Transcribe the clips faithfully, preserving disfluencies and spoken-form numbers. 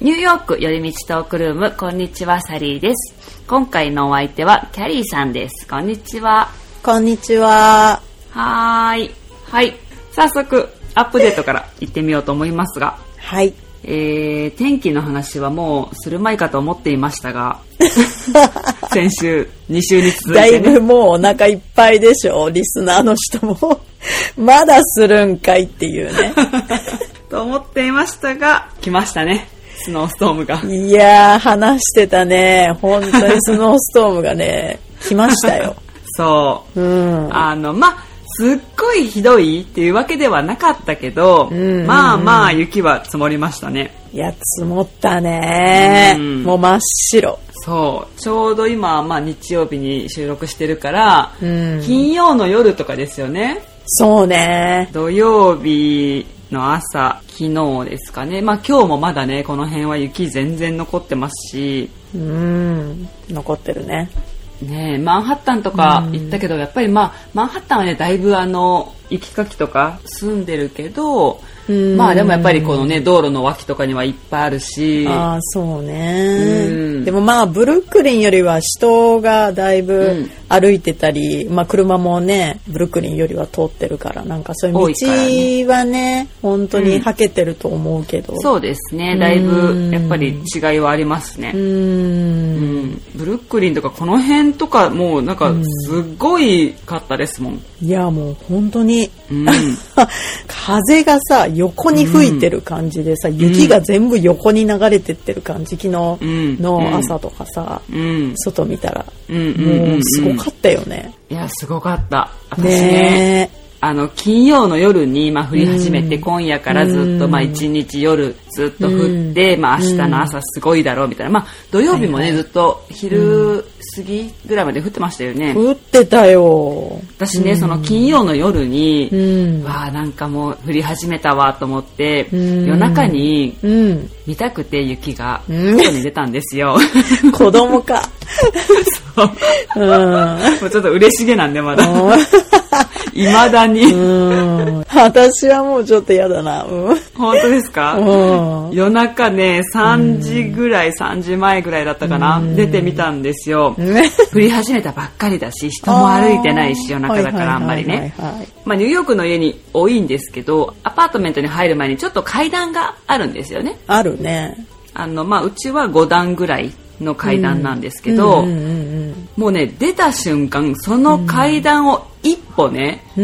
ニューヨーク寄り道トークルーム、こんにちは、サリーです。今回のお相手はキャリーさんです。こんにちは。 こんにちは。 はーい。はい。早速、アップデートから行ってみようと思いますが。 はい。 えー、天気の話はもうする前かと思っていましたが、先週、に週に続いて、ね。 だいぶもうお腹いっぱいでしょ、リスナーの人も。まだするんかいっていうね。 と思っていましたが、来ましたね。スノーストームが。 いやー、話してたね。本当にスノーストームがね、来ましたよ。 そう。うん。あの、まあ、すっごいひどいっていうわけではなかったけど、うんうんうん、まあまあ雪は積もりましたね。 いや、積もったね、うん、もう真っ白。 そう。ちょうど今、まあ日曜日に収録してるから、うん、金曜の夜とかですよね。 そうね。 土曜日の朝、昨日ですかね。まあ今日もまだね、この辺は雪全然残ってますし。 うん、残ってるね。 ねえ、マンハッタンとか行ったけど、やっぱりまあマンハッタンはねだいぶあの雪かきとか住んでるけど、まあでもやっぱりこのね道路の脇とかにはいっぱいあるし。 ああ、そうね。でもまあブルックリンよりは人がだいぶ歩いてたり、うん、まあ車もねブルックリンよりは通ってるから、なんかそういう道は ね, ね本当にはけてると思うけど、うん、そうですね、だいぶやっぱり違いはありますね。うん、うん、ブルックリンとかこの辺とかもうなんかすっごいかったですもん。いやもう本当に、うん、風がさ横に吹いてる感じでさ、うん、雪が全部横に流れてってる感じ、昨日の朝とかさ、うん、外見たら、うん、もうすごかったよね。 いやすごかった。私 ね, ねあの金曜の夜に、まあ、降り始めて、うん、今夜からずっと、まあ、一日夜ずっと降って、うん、まあ、明日の朝すごいだろうみたいな、まあ、土曜日もね、はいはい、ずっと昼過ぎぐらいまで降ってましたよね。 降ってたよ。 私ね、うん、その金曜の夜に、うん、わあなんかもう降り始めたわと思って、うん、夜中に見たくて雪が外に出たんですよ。 うん、子供か。 そう、うん、もうちょっと嬉しげなんでまだ。未だに。うん、 私はもうちょっと嫌だな。うん、 本当ですか？うん、夜中ねさんじぐらい、うん、さんじまえぐらいだったかな、うん、出てみたんですよ。降り始めたばっかりだし人も歩いてないし夜中だからあんまりね。まあニューヨークの家に多いんですけど、アパートメントに入る前にちょっと階段があるんですよね。 あるね。 あのまあうちはごだんぐらいの階段なんですけど、うんうんうんうん、もうね出た瞬間その階段を一歩ね、うん、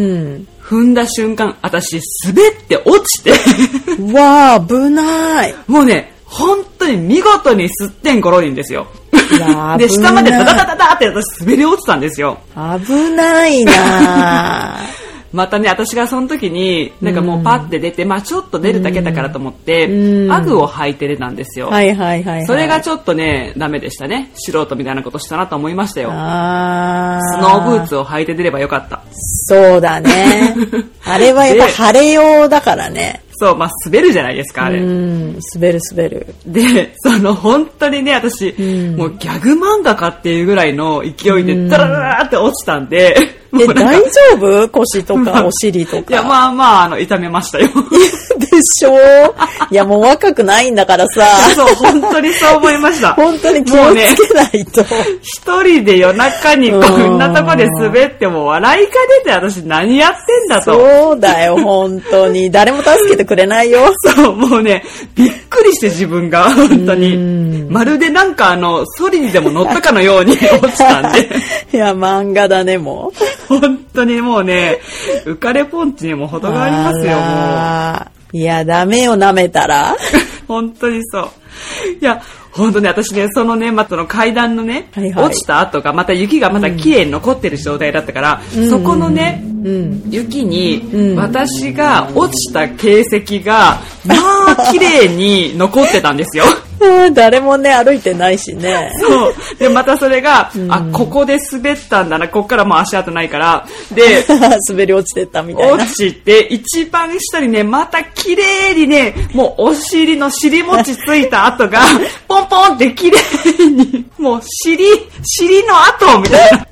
踏んだ瞬間私滑って落ちてうわー危ない。 もうね本当に見事にすってんころりんですよ。で下までダダダダダって私滑り落ちたんですよ。 危ないなまたね私がその時になんかもうパッて出て、うん、まあちょっと出るだけだからと思って、うん、アグを履いて出たんですよ。 はいはいはいはい、 それがちょっとねダメでしたね。素人みたいなことしたなと思いましたよ。あスノーブーツを履いて出ればよかった。 そうだね。あれはやっぱ晴れ用だからね。 そう、まあ滑るじゃないですかあれ。うん、 滑る滑る。 でその本当にね私、うん、もうギャグ漫画かっていうぐらいの勢いでダラダラって落ちたんで。 え大丈夫？腰とかお尻とか。 いやまあまああの痛めましたよ。 でしょ？いやもう若くないんだからさ。 そう本当にそう思いました。 本当に気をつけないと。 一人で夜中にこんなとこで滑っても笑いが出て私何やってんだと。 そうだよ本当に誰も助けてくれないよ。 そうもうねびっくりして自分が本当にまるでなんかあのソリにでも乗ったかのように落ちたんで。 いや漫画だねもう。 本当にもうね浮かれポンチにも程がありますよもう。いやダメよ舐めたら。 本当にそう。いや本当ね私ねそのねまたの階段のね、はいはい、落ちた後がまた雪がまた綺麗に残ってる状態だったから、うん、そこのね、うん、雪に私が落ちた形跡がまあ綺麗に残ってたんですよ。 誰もね歩いてないしね。 そうでまたそれが、うん、あここで滑ったんだなここからもう足跡ないからで滑り落ちてったみたいな。 落ちて一番下にねまた綺麗にねもうお尻の尻餅ついた跡がポンポンって綺麗にもう尻尻の跡みたいな。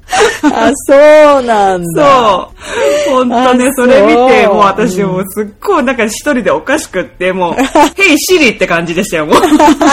あ、そうなんだ。 そう。ほんとね、それ見て、もう私もうすっごいなんか一人でおかしくって、もう、ヘイシリって感じでしたよ、もう。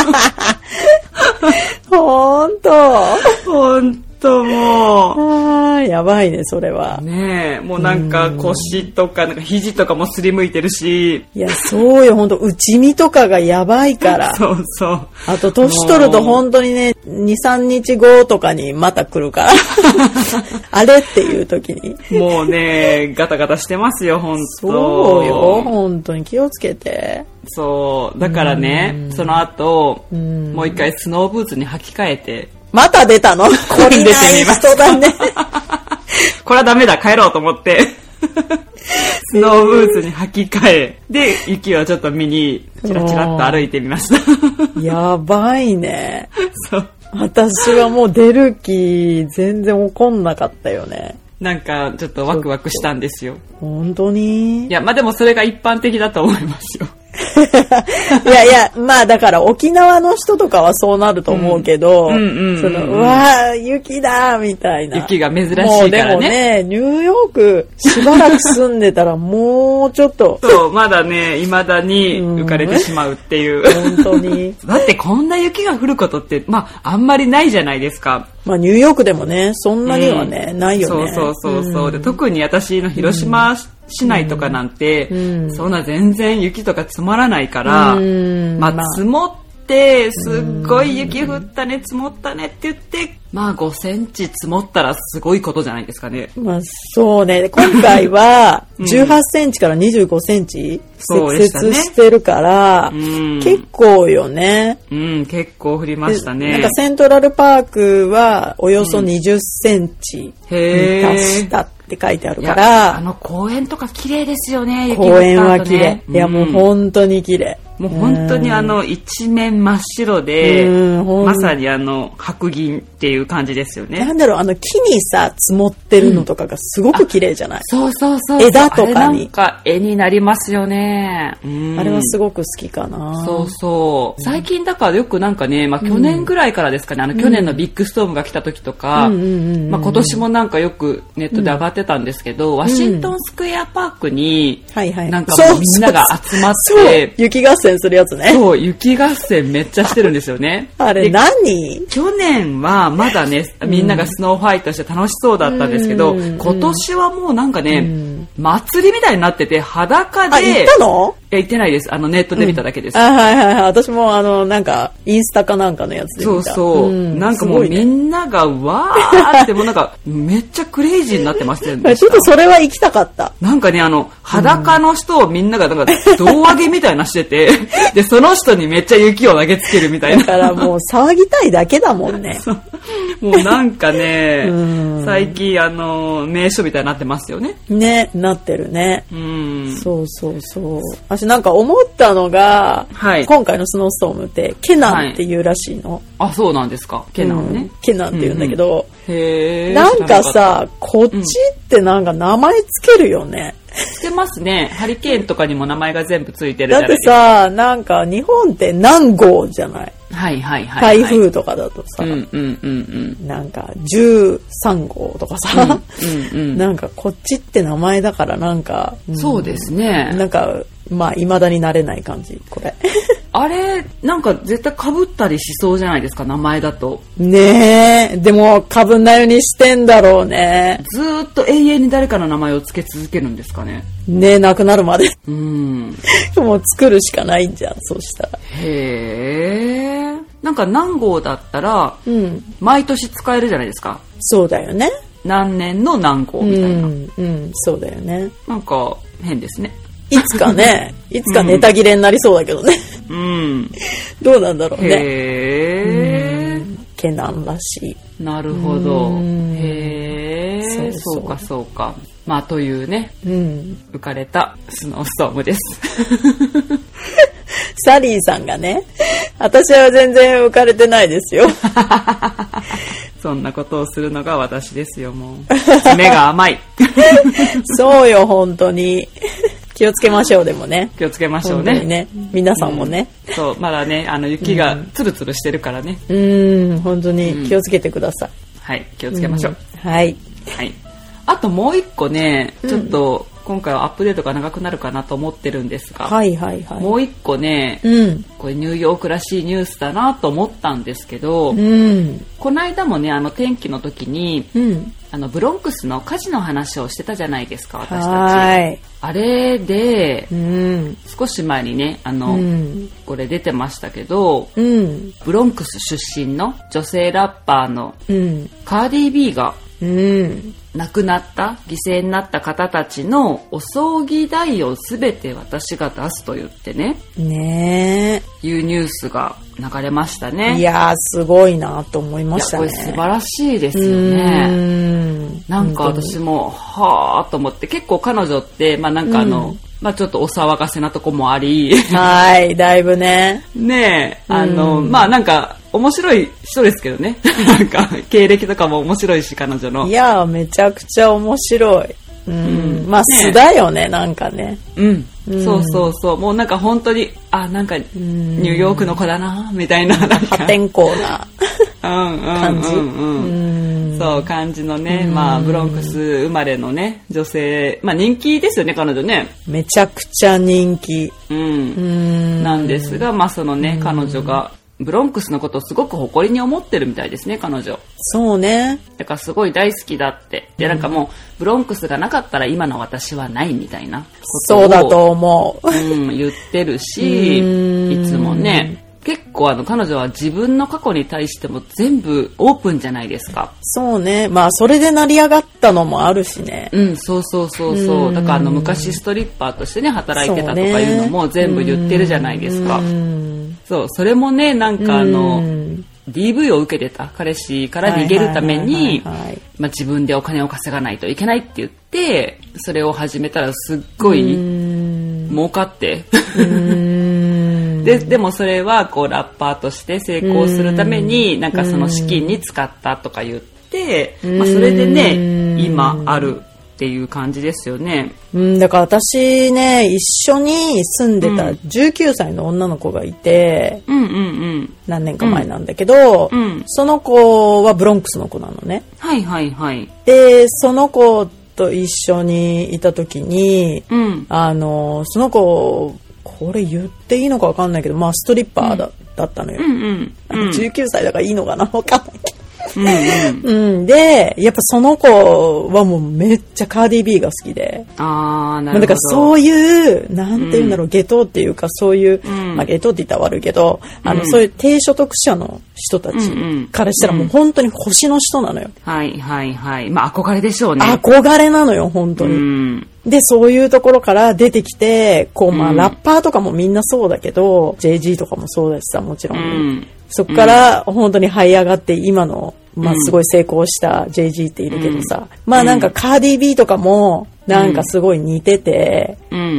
ほんと。 ほんともう。あ、やばいね、それは。 ねえ、もうなんか腰とか、なんか肘とかもすりむいてるし。 いや、そうよ、ほんと、内身とかがやばいから。 そうそう。 あと、年取ると本当にね、に、さんにちごとかにまた来るから。あれっていう時に。 もうね、ガタガタしてますよ、ほんと。 そうよ、本当に気をつけて。 そう。だからね、その後、もう一回スノーブーツに履き替えて。 また出たの？こりない人だね。 これはダメだ、帰ろうと思って。スノーブーツに履き替え。で、雪をちょっと見に、チラチラっと歩いてみました。 やばいね。 そう。 私はもう出る気、全然起こんなかったよね。 なんか、ちょっとワクワクしたんですよ。 本当に？ いや、まあでもそれが一般的だと思いますよ。 いやいや、まあだから沖縄の人とかはそうなると思うけど、その、うわー、雪だみたいな。 雪が珍しいからね。 もうでもね、ニューヨークしばらく住んでたらもうちょっと。 そう、まだね、未だに浮かれてしまうっていう。 本当に。 だってこんな雪が降ることって、まあ、あんまりないじゃないですか。 まあニューヨークでもね、そんなにはね、うん、ないよね。 そうそうそうそう、うん、で。特に私の広島市内とかなんて、うん、そんな全然雪とか積もらないから、うん、まあ積もってすっごい雪降ったね、積もったねって言って、まあごセンチ積もったらすごいことじゃないですかね。 まあそうね、今回はじゅうはちセンチからにじゅうごセンチ積雪してるから、うん、結構よね。 うん、結構降りましたね。 なんかセントラルパークはおよそにじゅっセンチに達したって書いてあるから、 あの公園とか綺麗ですよね。 雪降った後ね、公園は綺麗。いやもう本当に綺麗。 もう本当にあの一面真っ白で、まさにあの白銀っていう感じですよね。 なんだろう、あの木にさ積もってるのとかがすごく綺麗じゃない？ うん、そうそうそう。 枝とかに。あれなんか絵になりますよね。 うん、あれはすごく好きかな。 そうそう。最近だからよくなんかね、まあ去年ぐらいからですかね、あの去年のビッグストームが来た時とか、まあ今年もなんかよくネットで上がってたんですけど、うん、ワシントンスクエアパークに、なんかもうみんなが集まって、 雪合戦するやつね。 そう、雪合戦めっちゃしてるんですよね。 あれ何？ 去年はまだね、みんながスノーファイトして楽しそうだったんですけど、うん、今年はもうなんかね、うん、祭りみたいになってて、裸で。 あ、行ったの？ いや、行ってないです。あの、ネットで見ただけです。 うん、あ、はいはいはい。私もあの、なんか、インスタかなんかのやつで見た。 そうそう。うん、なんかもうみんながわーって、もうなんか、めっちゃクレイジーになってましたよね。 ちょっとそれは行きたかった。 なんかね、あの、裸の人をみんなが、なんか、胴上げみたいなしてて、で、その人にめっちゃ雪を投げつけるみたいな。 だからもう騒ぎたいだけだもんね。 もうなんかね、最近あの、名所みたいになってますよね。 ね、なってるね。 うん。 そうそうそう。私なんか思ったのが、はい、今回のスノーストームってケナンっていうらしいの。はい、 あ、そうなんですか。ケナンね。うん、 ケナンって言うんだけど、 うんうん、へー、 なんかさ、こっちってなんか名前つけるよね。 つけますね。ハリケーンとかにも名前が全部ついてるじゃないですか。だってさ、なんか日本って何号じゃない？ はいはいはい、はい。 台風とかだとさ、 うんうんうんうん、 なんかじゅうさんごうとかさ、うんうんうん、なんかこっちって名前だからなんか、 うん、そうですね。 なんかまあ未だになれない感じこれ。 あれなんか絶対被ったりしそうじゃないですか、名前だと。 ねえ、でも被んないようにしてんだろうね。 ずーっと永遠に誰かの名前を付け続けるんですかね。 ねえ、亡くなるまで。 うん。 もう作るしかないんじゃん、そうしたら。 へえ。なんか何号だったら、うん、毎年使えるじゃないですか。 そうだよね。 何年の何号みたいな。 うん、うん、そうだよね。 なんか変ですね。 いつかね、いつかネタ切れになりそうだけどね。 うん。 どうなんだろうね。 へー。 ケナンらしい。 なるほど。へー。そうそう、そうかそうか。まあというね、うん、浮かれたスノーストームです。 サリーさんがね、私は全然浮かれてないですよ。 そんなことをするのが私ですよ、もう。爪が甘い。 そうよ、本当に。気をつけましょう、でもね。 気をつけましょうね。 ね、皆さんもね、 うん。そう、まだね、あの雪がツルツルしてるからね。 うん、うん、本当に気をつけてください。 うん、 はい、気をつけましょう。 うん、はい。 はい。あともう一個ね、ちょっと今回はアップデートが長くなるかなと思ってるんですが、 はいはいはい。 もう一個ね、うん、これニューヨークらしいニュースだなと思ったんですけど、うん、この間もね、あの天気の時に、うん、あのブロンクスの火事の話をしてたじゃないですか、私たち。はい。あれで、うん、少し前にね、あの、うん、これ出てましたけど、うん、ブロンクス出身の女性ラッパーのカーディー B が、うん、亡くなった犠牲になった方たちのお葬儀代をすべて私が出すと言ってね、ねえいうニュースが流れましたね。 いやーすごいなと思いましたね。 いやこれ素晴らしいですよね。うんなんか私もはーと思って、結構彼女ってまあなんかあの、うんまあちょっとお騒がせなとこもありはいだいぶねねえあの、うん、まあなんか面白い人ですけどねなんか経歴とかも面白いし彼女の。 いやめちゃくちゃ面白い。うん、うん、まあ素だよねなんかね。 うん、うん、そうそうそうもうなんか本当にあなんかニューヨークの子だなみたいな、なんか破天荒な感じ。うんうんうんうん、そう感じのね、まあブロンクス生まれのね女性、まあ人気ですよね彼女ね。 めちゃくちゃ人気、 うん、うんなんですが、まあそのね彼女がブロンクスのことをすごく誇りに思ってるみたいですね彼女。 そうね。 だからすごい大好きだってでなんかもうブロンクスがなかったら今の私はないみたいなことをそうだと思う、 うん、言ってるしいつもね結構あの彼女は自分の過去に対しても全部オープンじゃないですか。 そうね。まあそれで成り上がったのもあるしね。 うんそうそうそうそう。だからあの昔ストリッパーとしてね働いてたとかいうのも全部言ってるじゃないですか。そうそれもねなんかあの ディーブイ を受けてた彼氏から逃げるためにまあ自分でお金を稼がないといけないって言ってそれを始めたらすっごい儲かってで, でもそれはこうラッパーとして成功するためになんかその資金に使ったとか言って、まあ、それでね今あるっていう感じですよね。 うんだから私ね一緒に住んでたじゅうきゅうさいの女の子がいて、うんうんうん、何年か前なんだけど、うん、その子はブロンクスの子なのね。 はいはいはい。 でその子と一緒にいた時に、うん、あのその子これ言っていいのか分かんないけど、まあストリッパー だ,、うん、だったのよ、うんうん、じゅうきゅうさいだからいいのかな分かんないけどうんうんうん、でやっぱその子はもうめっちゃカーディー B が好きで、 あーなるほど、 まあ、だからそういうなんていうんだろう、うん、下等っていうかそういう、うんまあ、下等って言ったら悪いけど、うん、あのそういう低所得者の人たちからしたらもう本当に星の人なのよ、 うん、はいはいはいまあ憧れでしょうね。 憧れなのよ本当に、うんでそういうところから出てきてこう、まあ、ラッパーとかもみんなそうだけど、うん、ジェイジー とかもそうだしさもちろん、うん、そこから本当に這い上がって今の、まあ、すごい成功した ジェイジー っているけどさ、うん、まあなんかカーディー B とかもなんかすごい似てて、うんうん、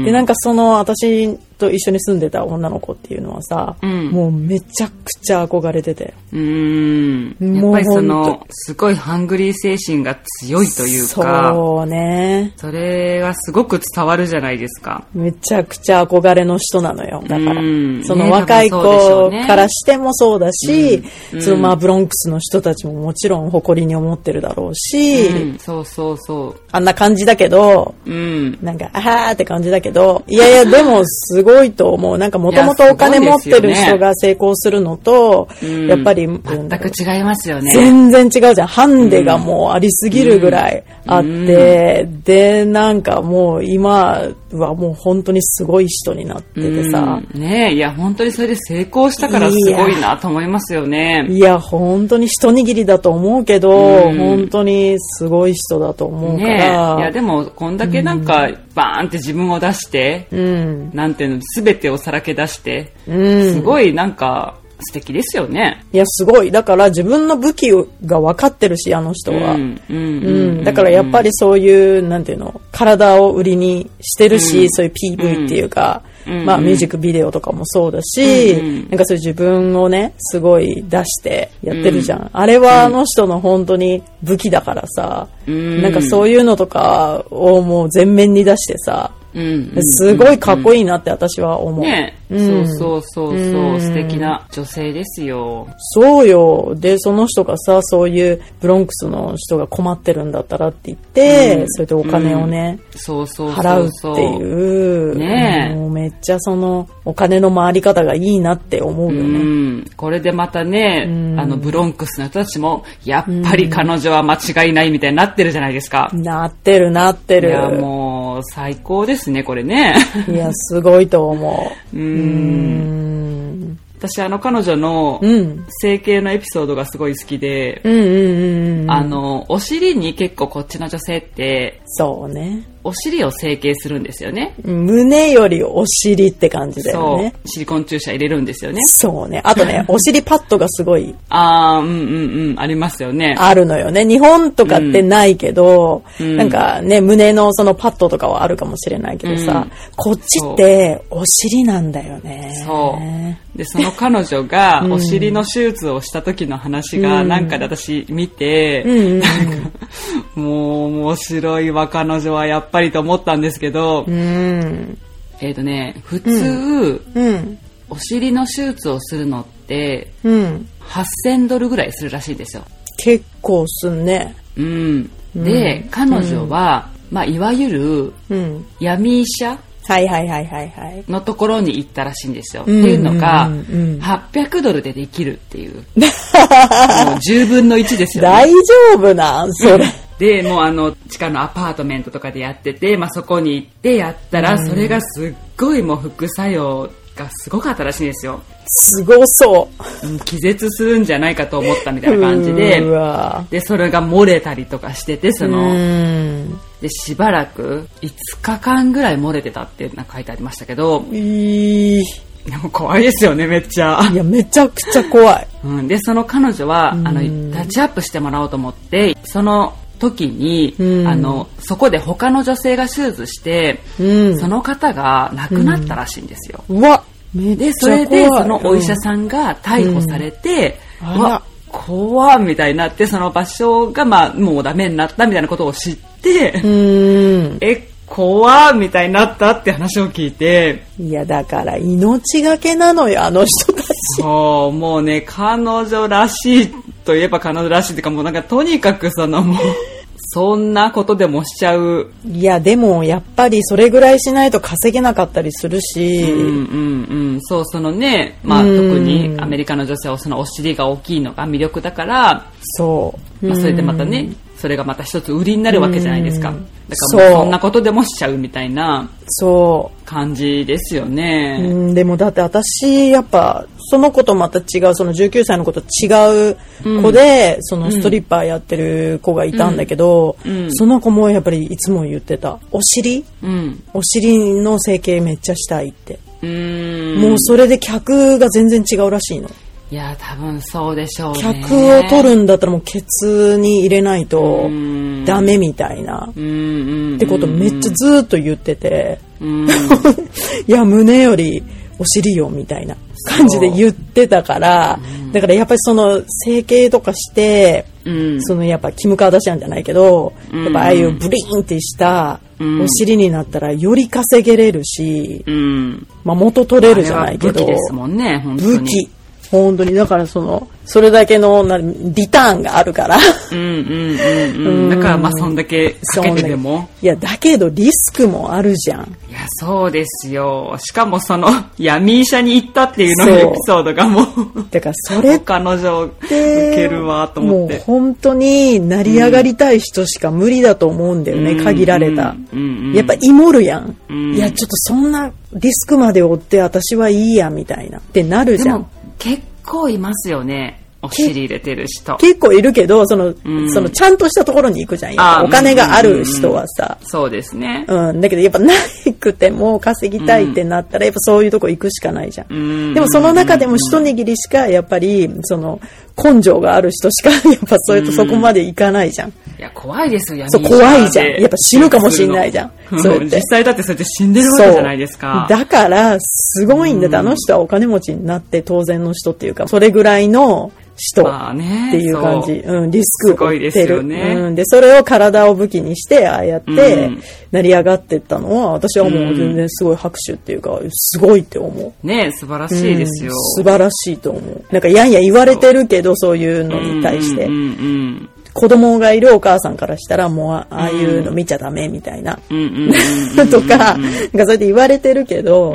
でなんかその私と一緒に住んでた女の子っていうのはさ、うん、もうめちゃくちゃ憧れてて、 うんやっぱりそのすごいハングリー精神が強いというか、 そうね、 それがすごく伝わるじゃないですか。 めちゃくちゃ憧れの人なのよ。だから、うん、その若い子からしてもそうだし、うん、そのまあブロンクスの人たちももちろん誇りに思ってるだろうし、 うん、そうそうそうあんな感じだけど、うん、なんかあはーって感じだけど、いやいやでもすごいと思う。なんかもともとお金持ってる人が成功するのと、ね、やっぱり、うん、 全く違いますよね。 全然違うじゃん。ハンデがもうありすぎるぐらいあって、うん、でなんかもう今はもう本当にすごい人になっててさ、 うん、ねえいや本当にそれで成功したからすごいなと思いますよね。 いや本当に一握りだと思うけど、うん、本当にすごい人だと思うから、 ね、いやでもこんだけなんか、うん、バーンって自分を出して、うん、なんていうの全てをさらけ出して、うん、すごいなんか素敵ですよね。 いやすごいだから自分の武器が分かってるしあの人は、うんうんうんうん、だからやっぱりそういうなんていうの体を売りにしてるし、うん、そういう ピーブイ っていうか、うんまあ、ミュージックビデオとかもそうだし、うんうん、なんかそういう自分をねすごい出してやってるじゃん、うん、あれはあの人の本当に武器だからさ、うん、なんかそういうのとかをもう全面に出してさ、 うんうんうん、 すごいかっこいいなって私は思う。 ね、うん、そうそうそうそう、うん、素敵な女性ですよ。 そうよ。で、その人がさ、そういうブロンクスの人が困ってるんだったらって言って、うん、それでお金をね、 うん、そうそうそう払うっていう、 ね、 もうめっちゃそのお金の回り方がいいなって思うよね。 うん、これでまたね、うん、あのブロンクスの人たちもやっぱり彼女は間違いないみたいになってるじゃないですか。 うん、なってるなってる。 いやもう最高ですねこれね。 いやすごいと思う。 うーん、私あの彼女の整形のエピソードがすごい好きで、 うんうんうんうん、 あのお尻に結構こっちの女性ってそうねお尻を整形するんですよね。 胸よりお尻って感じだよね。 そうシリコン注射入れるんですよね。 そうね。あとねお尻パッドがすごいあーうんうんうんありますよね。 あるのよね。日本とかってないけど、うん、なんかね胸のそのパッドとかはあるかもしれないけどさ、うん、こっちってお尻なんだよね。 そうでその彼女がお尻の手術をした時の話がなんかで私見て、うんうんうん、なんかもう面白いわ彼女はやっぱりと思ったんですけど、うん、えーとね普通、うんうん、お尻の手術をするのって、うん、はっせんドルぐらいするらしいんですよ。 結構すんね。 うん、で、うん、彼女は、うんまあ、いわゆる、うん、闇医者はいはいはいはいはい。 のところに行ったらしいんですよ。うんうんうんうん、っていうのが、はっぴゃくドルでできるっていう。もうじゅうぶんのいちですよね。 大丈夫なんそれ。 で、もうあの、地下のアパートメントとかでやってて、まあそこに行ってやったら、それがすっごいもう副作用がすごかったらしいんですよ。 すごそう。 気絶するんじゃないかと思ったみたいな感じで、で、それが漏れたりとかしてて、その、で、しばらくいつかかんぐらい漏れてたってなんか書いてありましたけど、 えー、 でも怖いですよね、めっちゃ。 いや、めちゃくちゃ怖い。 うん、で、その彼女は、あの、タッチアップしてもらおうと思って、その時に、あの、そこで他の女性が手術して、うん、その方が亡くなったらしいんですよ。 うん、うわで、それでそのお医者さんが逮捕されて、うん、うわ、怖みたいになって、その場所がまあもうダメになったみたいなことを知って、うん、え、怖みたいになったって話を聞いて。 いや、だから命がけなのよ、あの人たち。 そう、もうね、彼女らしいといえば彼女らしいっていうか、もうなんかとにかくそのもう、そんなことでもしちゃう。 いやでもやっぱりそれぐらいしないと稼げなかったりするし、うんうんうん、そうそのね、まあ、特にアメリカの女性はそのお尻が大きいのが魅力だから、 そう、 まあ、それでまたね、それがまた一つ売りになるわけじゃないですか。だからもうそんなことでもしちゃうみたいな感じですよね。 うん、でもだって私やっぱその子とまた違う、そのじゅうきゅうさいの子と違う子で、うん、そのストリッパーやってる子がいたんだけど、うんうん、その子もやっぱりいつも言ってた、お尻、うん、お尻の整形めっちゃしたいって。うーん、もうそれで客が全然違うらしいの。 いや多分そうでしょうね。 客を取るんだったらもうケツに入れないとダメみたいなってことめっちゃずっと言ってて、いや胸よりお尻よみたいな感じで言ってたから、だからやっぱりその整形とかして、そのやっぱキム・カーダシアンじゃないけど、やっぱああいうブリーンってしたお尻になったらより稼げれるし、まあ元取れるじゃないけど、 武器ですもんね、本当に。 武器。本当にだからそのそれだけのなリターンがあるから、 うんうんうんうん、だからまあそんだけかけてでも、 いやだけどリスクもあるじゃん。 いやそうですよ。しかもその闇医者に行ったっていうののエピソードがもうだからそれって彼女受けるわと思って、 もう本当に成り上がりたい人しか無理だと思うんだよね、うん、限られた、うんうんうん、やっぱイモるやん、うん、いやちょっとそんなリスクまで負って私はいいやみたいなってなるじゃん。 結構いますよね、お尻入れてる人。 結構いるけど、その、うん、そのちゃんとしたところに行くじゃん。やっぱお金がある人はさ、 うんうんうん、そうですね。 うん、だけどやっぱなくても稼ぎたいってなったら、やっぱそういうとこ行くしかないじゃん。うん、でもその中でも一握りしかやっぱりその根性がある人しかやっぱそういうとそこまで行かないじゃん。 いや怖いですよ。 そう怖いじゃん。やっぱ死ぬかもしれないじゃん。 そうやって実際だってそうやって死んでるわけじゃないですか。 だからすごいんだって、あの人はお金持ちになって当然の人っていうか、それぐらいの人っていう感じ、 まあね、 うん、リスクを負ってる。 すごいですよね。 うん、で、それを体を武器にして、ああやって、成り上がっていったのは、私はもう全然すごい拍手っていうか、すごいって思う。 ね、素晴らしいですよ、 うん。素晴らしいと思う。なんか、やんや言われてるけど、そういうのに対して。 うんうんうんうん子供がいるお母さんからしたらもうああいうの見ちゃダメみたいなとかがそれで言われてるけど、うん、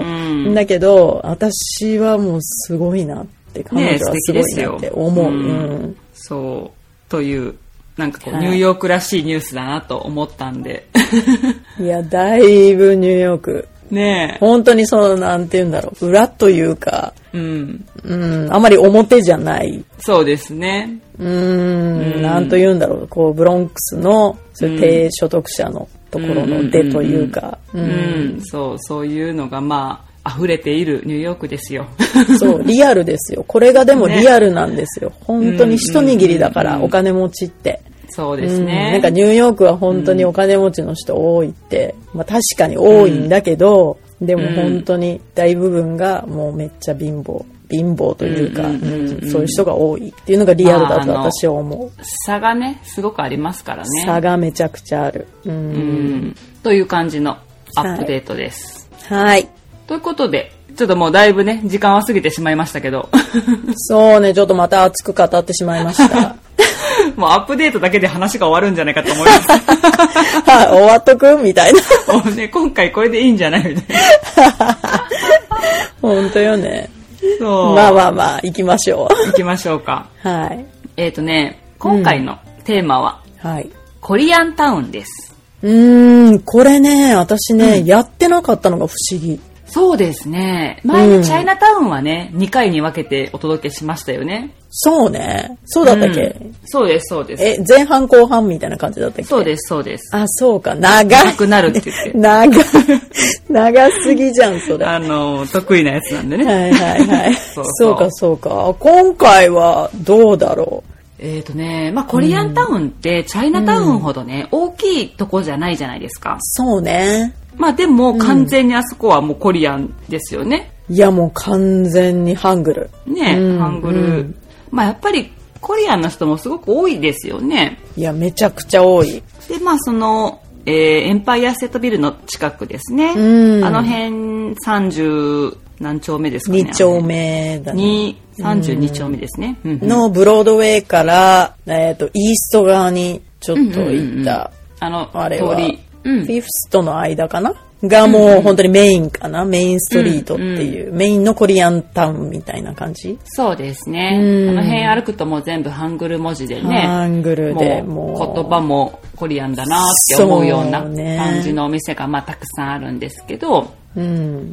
だけど私はもうすごいなって彼女はすごいなって思う、ねうんうん、 そうというなんかこう、はい、ニューヨークらしいニュースだなと思ったんでいやだいぶニューヨークねえ本当にそのなんて言うんだろう裏というか、うんうん、あまり表じゃないそうですねうーん、なんと言うんだろう、こうブロンクスのそういう低所得者のところの出というか、 うん、うんうん、そうそういうのがまあ溢れているニューヨークですよ。 そうリアルですよ。これがでもリアルなんですよ。ね、本当に一握りだから、うんうんうん、お金持ちって。 そうですね、 うん。なんかニューヨークは本当にお金持ちの人多いって、まあ確かに多いんだけど、うん、でも本当に大部分がもうめっちゃ貧乏。貧乏というか、うんうんうんうん、そういう人が多いっていうのがリアルだと私は思う、まあ、 差がねすごくありますからね差がめちゃくちゃあるうんうんという感じのアップデートです、 はい、はい、 ということでちょっともうだいぶね時間は過ぎてしまいましたけどそうねちょっとまた熱く語ってしまいましたもうアップデートだけで話が終わるんじゃないかと思いますはい終わっとくみたいなもう、ね、今回これでいいんじゃないみたいな本当よねそうまあまあまあ行きましょう行きましょうかはいえっ、ー、とね今回のテーマは、 うん、はいコリアンタウンですうーんこれね私ね、うん、やってなかったのが不思議そうですね前にチャイナタウンはね、うん、にかいに分けてお届けしましたよねそうねそうだったっけ、うん、 そうですそうですえ前半後半みたいな感じだったっけそうですそうですあそうか長い長くなるって言って長長すぎじゃんそれあの得意なやつなんでねはいはいはいそうそうそうかそうか今回はどうだろうえーとねまあ、コリアンタウンってチャイナタウンほどね、うん、大きいとこじゃないじゃないですかそうねまあでも完全にあそこはもうコリアンですよね、 うん、いやもう完全にハングルね、うん、ハングル、うん、まあやっぱりコリアンの人もすごく多いですよねいやめちゃくちゃ多いでまあその、えー、エンパイアステートビルの近くですね、うん、あの辺さんじゅう何丁目ですかねに丁目だねさんじゅうに丁目ですね、うんうん、 のブロードウェイから、えー、とイースト側にちょっと行った、うんうんうん、あのあれは通りフィフスとの間かながもう本当にメインかな、メインストリートっていう、うんうん、メインのコリアンタウンみたいな感じそうですね、うん、あの辺歩くともう全部ハングル文字でねハングルでもう言葉もコリアンだなって思うような感じのお店がまあたくさんあるんですけど、うん、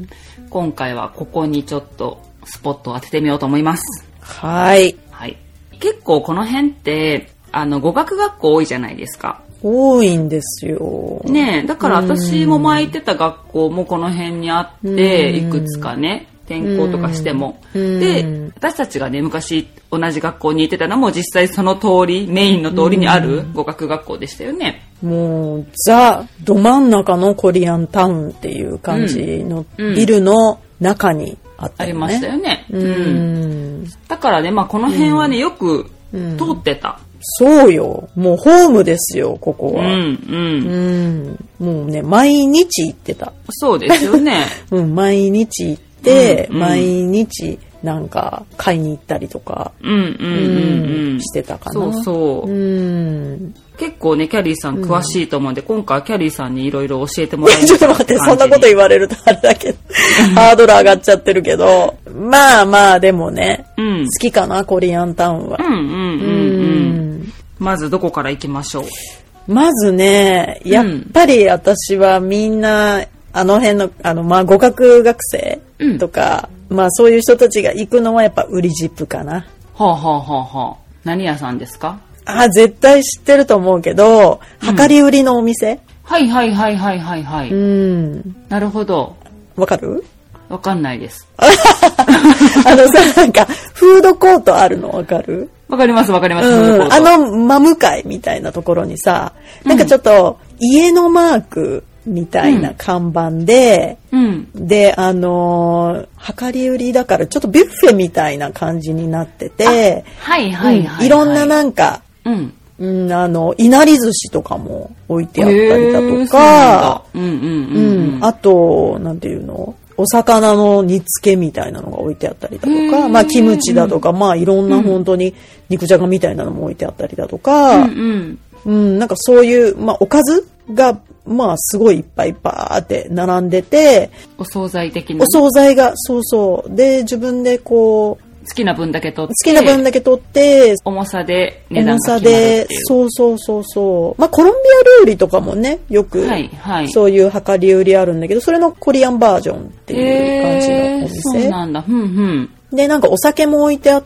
今回はここにちょっとスポットを当ててみようと思いますはい、 はい、結構この辺ってあの語学学校多いじゃないですか多いんですよねえだから私も前行ってた学校もこの辺にあっていくつかね転校とかしてもで私たちがね昔同じ学校に行ってたのも実際その通りメインの通りにある語学学校でしたよねもうザど真ん中のコリアンタウンっていう感じのビルの中にあったよね、 ありましたよね、うん、だからね、まあ、この辺はねよく通ってた、 そうよもうホームですよここは、 うんうんうん、もうね毎日行ってたそうですよね、 うん、毎日行って、うんうん、毎日なんか買いに行ったりとか、 うんうんうんうん、 してたかなそうそう、うん、結構ねキャリーさん詳しいと思うんで、うん、今回はキャリーさんにいろいろ教えてもらいちょっと待ってそんなこと言われるとあれだけどハードル上がっちゃってるけどまあまあでもね、うん、好きかなコリアンタウンは、 うんうんうんうん、まずどこから行きましょうまずねやっぱり私はみんなあの辺のあのまあ語学学生とか、うん、まあそういう人たちが行くのはやっぱウリジップかなはあはあはあはあ何屋さんですかあ絶対知ってると思うけど、うん、量り売りのお店はいはいはいはいはいはいうんなるほどわかるわかんないですあのさなんかフードコートあるのわかるわかりますわかります、 うん、あの真向かいみたいなところにさなんかちょっと家のマークみたいな看板で、うん、で、あのー、量り売りだからちょっとビュッフェみたいな感じになってて、 はいはいはい、はい、 いろんななんか、うんうん、あの、いなり寿司とかも置いてあったりだとか、うんうんうんうん、あと、なんていうの？お魚の煮付けみたいなのが置いてあったりだとか、まあキムチだとか、まあいろんな本当に肉じゃがみたいなのも置いてあったりだとか、うん、うん、なんかそういう、まあおかずが、まあすごいいっぱいバーって並んでて、 お惣菜的な。 お惣菜が、そうそう。で、自分でこう、 好きな分だけ取って好きな分だけ取って重さで値段が決まるっていう。 そうそうそうそう。まあコロンビア料理とかもねよく、はいはい、そういう量り売りあるんだけど、それのコリアンバージョンっていう感じのお店。 そうなんだ。うんうん。 でなんかお酒も置いてあって、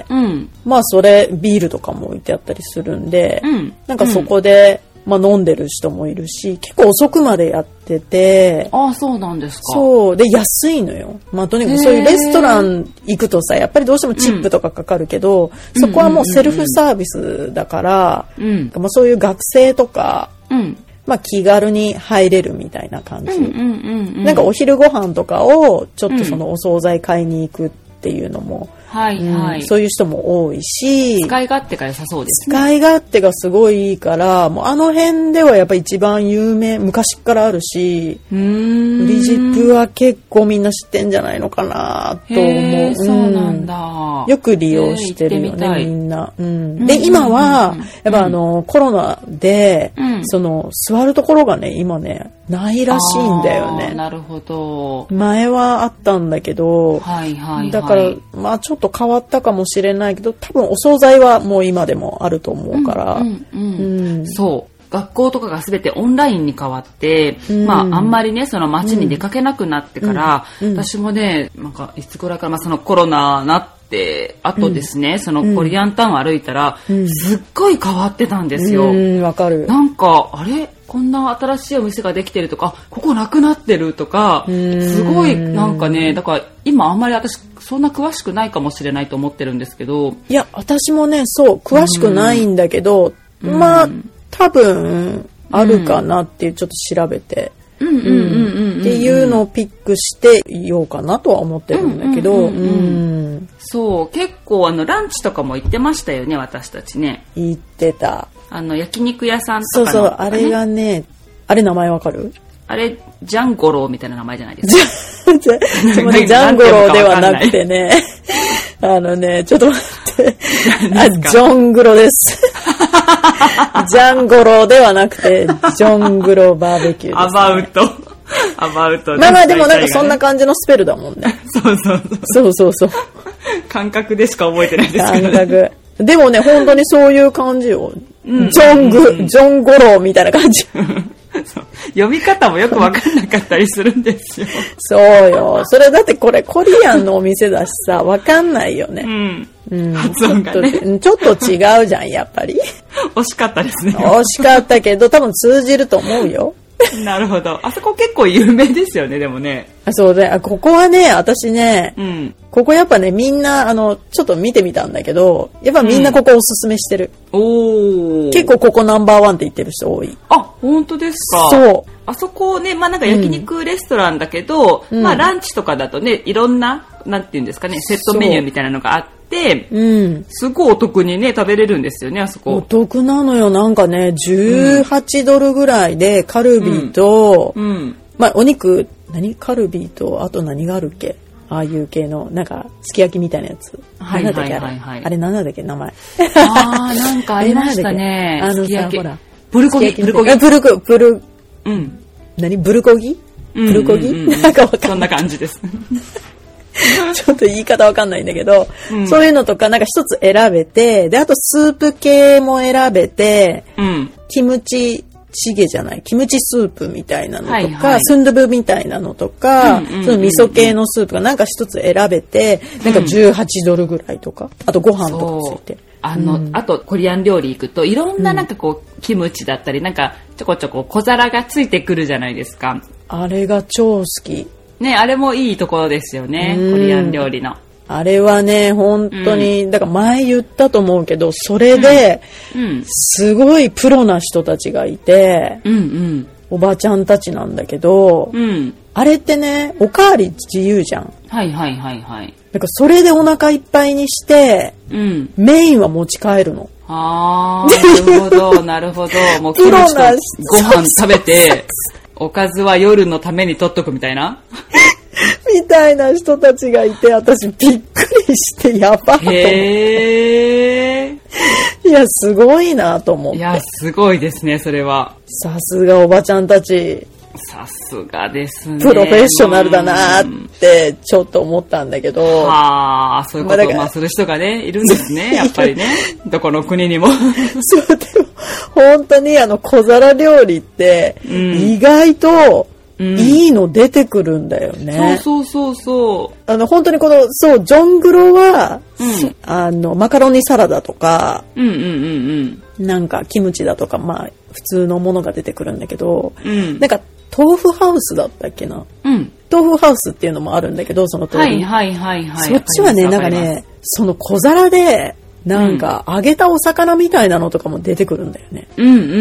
うん、まあそれビールとかも置いてあったりするんで、うん、なんかそこで、うんまあ、飲んでる人もいるし、結構遅くまでやってて。 ああ、そうなんですか。 そう。で、安いのよ。まあ、とにかくそういうレストラン行くとさ、やっぱりどうしてもチップとかかかるけど、うん、そこはもうセルフサービスだから、うん、まあ、そういう学生とか、うん、まあ、気軽に入れるみたいな感じ。なんかお昼ご飯とかを、ちょっとそのお惣菜買いに行くっていうのも、はいはい、うん、そういう人も多いし、 使い勝手が良さそうですね。 使い勝手がすごいいいから、もうあの辺ではやっぱり一番有名、昔からあるし、うーん、フリジップは結構みんな知ってんじゃないのかなと思う、うん。 そうなんだ。 よく利用してるよね、みんな。うん、で、今は、やっぱあの、うん、コロナで、うん、その、座るところがね、今ね、ないらしいんだよね。 なるほど。 前はあったんだけど、はいはいはい、だから、まあちょっと変わったかもしれないけど、多分お惣菜はもう今でもあると思うから。うんうんうんうん、そう。学校とかが全てオンラインに変わって、うん、まああんまりねその街に出かけなくなってから、うんうん、私もねなんかいつぐらいから、まあ、そのコロナなってあとですね、うん、そのコリアンタウンを歩いたら、うん、すっごい変わってたんですよ。 うん、わかる。 なんかあれこんな新しいお店ができてるとか、ここなくなってるとか、すごいなんかね、だから今あんまり私そんな詳しくないかもしれないと思ってるんですけど。 いや私もねそう詳しくないんだけど、うん、まあ多分あるかなっていうちょっと調べてっていうのをピックしていようかなとは思ってるんだけど、 そう結構あのランチとかも行ってましたよね私たちね。 行ってた。 あの焼肉屋さんとかの、ね、 そうそうあれがねあれ名前わかる？ あれジャンゴローみたいな名前じゃないですか。 ジャンゴローではなくてねあのねちょっと待ってあジョングロですジャンゴローではなくてジョングロバーベキューです、ね、 アバウトアバウト、 ね、まあまあでもなんかそんな感じのスペルだもんねそうそうそうそうそう感覚でしか覚えてないですけど、ね、 感覚でもね本当にそういう感じよ、うん、ジョング、うん、ジョンゴローみたいな感じそう読み方もよく分かんなかったりするんですよそうよそれだってこれコリアンのお店だしさ分かんないよね、うんうん、発音がねちょっと違うじゃんやっぱり惜しかったですね惜しかったけど多分通じると思うよなるほど。あそこ結構有名ですよねでもね。 あそうでここはね私ね、うん、ここやっぱねみんなあのちょっと見てみたんだけどやっぱみんなここおすすめしてる、うん、お結構ここナンバーワンって言ってる人多い。 あ本当ですか。 そうあそこねまあなんか焼肉レストランだけど、うん、まあランチとかだとねいろんななんていうんですかねセットメニューみたいなのがあってで、うん、すごいお得にね食べれるんですよねあそこ。 お得なのよなんかねじゅうはちドルぐらいでカルビと、うんうん、まあお肉何カルビとあと何があるっけああいう系のなんかすき焼きみたいなやつ。はいはいはいはい。あれ何なんだっけ名前。 ああなんかありましたね。 あのさほらプルコギプルコギプルコプルうん何ブルコギプルコギ、うんうんうん、なんかわかんない。 そんな感じです。 ちょっと言い方わかんないんだけど、うん、そういうのとかなんか一つ選べてであとスープ系も選べて、うん、キムチチゲじゃないキムチスープみたいなのとか、はいはい、スンドゥブみたいなのとか、うんうんうんうん、その味噌系のスープがなんか一つ選べてなんかじゅうはちドルぐらいとかあとご飯とかついてあの、うん、あとコリアン料理行くといろんななんかこう、うん、キムチだったりなんかちょこちょこ小皿がついてくるじゃないですか。 あれが超好きね、あれもいいところですよねコリアン料理の。 あれはね本当に、うん、だから前言ったと思うけどそれで、うんうん、すごいプロな人たちがいて、うんうん、 おばちゃんたちなんだけど、 うん、 あれってね、おかわり自由じゃん。 はいはいはいはい。 だからそれでお腹いっぱいにして、うん、メインは持ち帰るの。 あー、なるほど、なるほど。もうキムチとご飯食べて、おかずは夜のために取っとくみたいなみたいな人たちがいて、私びっくりしてやばいと思って。 へー。 いや、すごいなと思って。 いや、すごいですね、それは。 さすがおばちゃんたち。 さすがですね。 プロフェッショナルだなってちょっと思ったんだけど。 はあ、そういうことをまあする人がね、いるんですね、やっぱりね。どこの国にも。 そう、でも、本当にあの小皿料理って、意外と、いいの出てくるんだよね。 そうそうそうそう。 あの、本当にこの、そう、ジョングロは、うん、あの、マカロニサラダとか、 うんうんうんうん。 なんか、キムチだとか、まあ、普通のものが出てくるんだけど、 うん、 なんか、豆腐ハウスだったっけな。 うん。 豆腐ハウスっていうのもあるんだけど、その通り。 はいはいはいはい。 そっちはね、なんかね、その小皿で、なんか、揚げたお魚みたいなのとかも出てくるんだよね。 うんうんうんうん。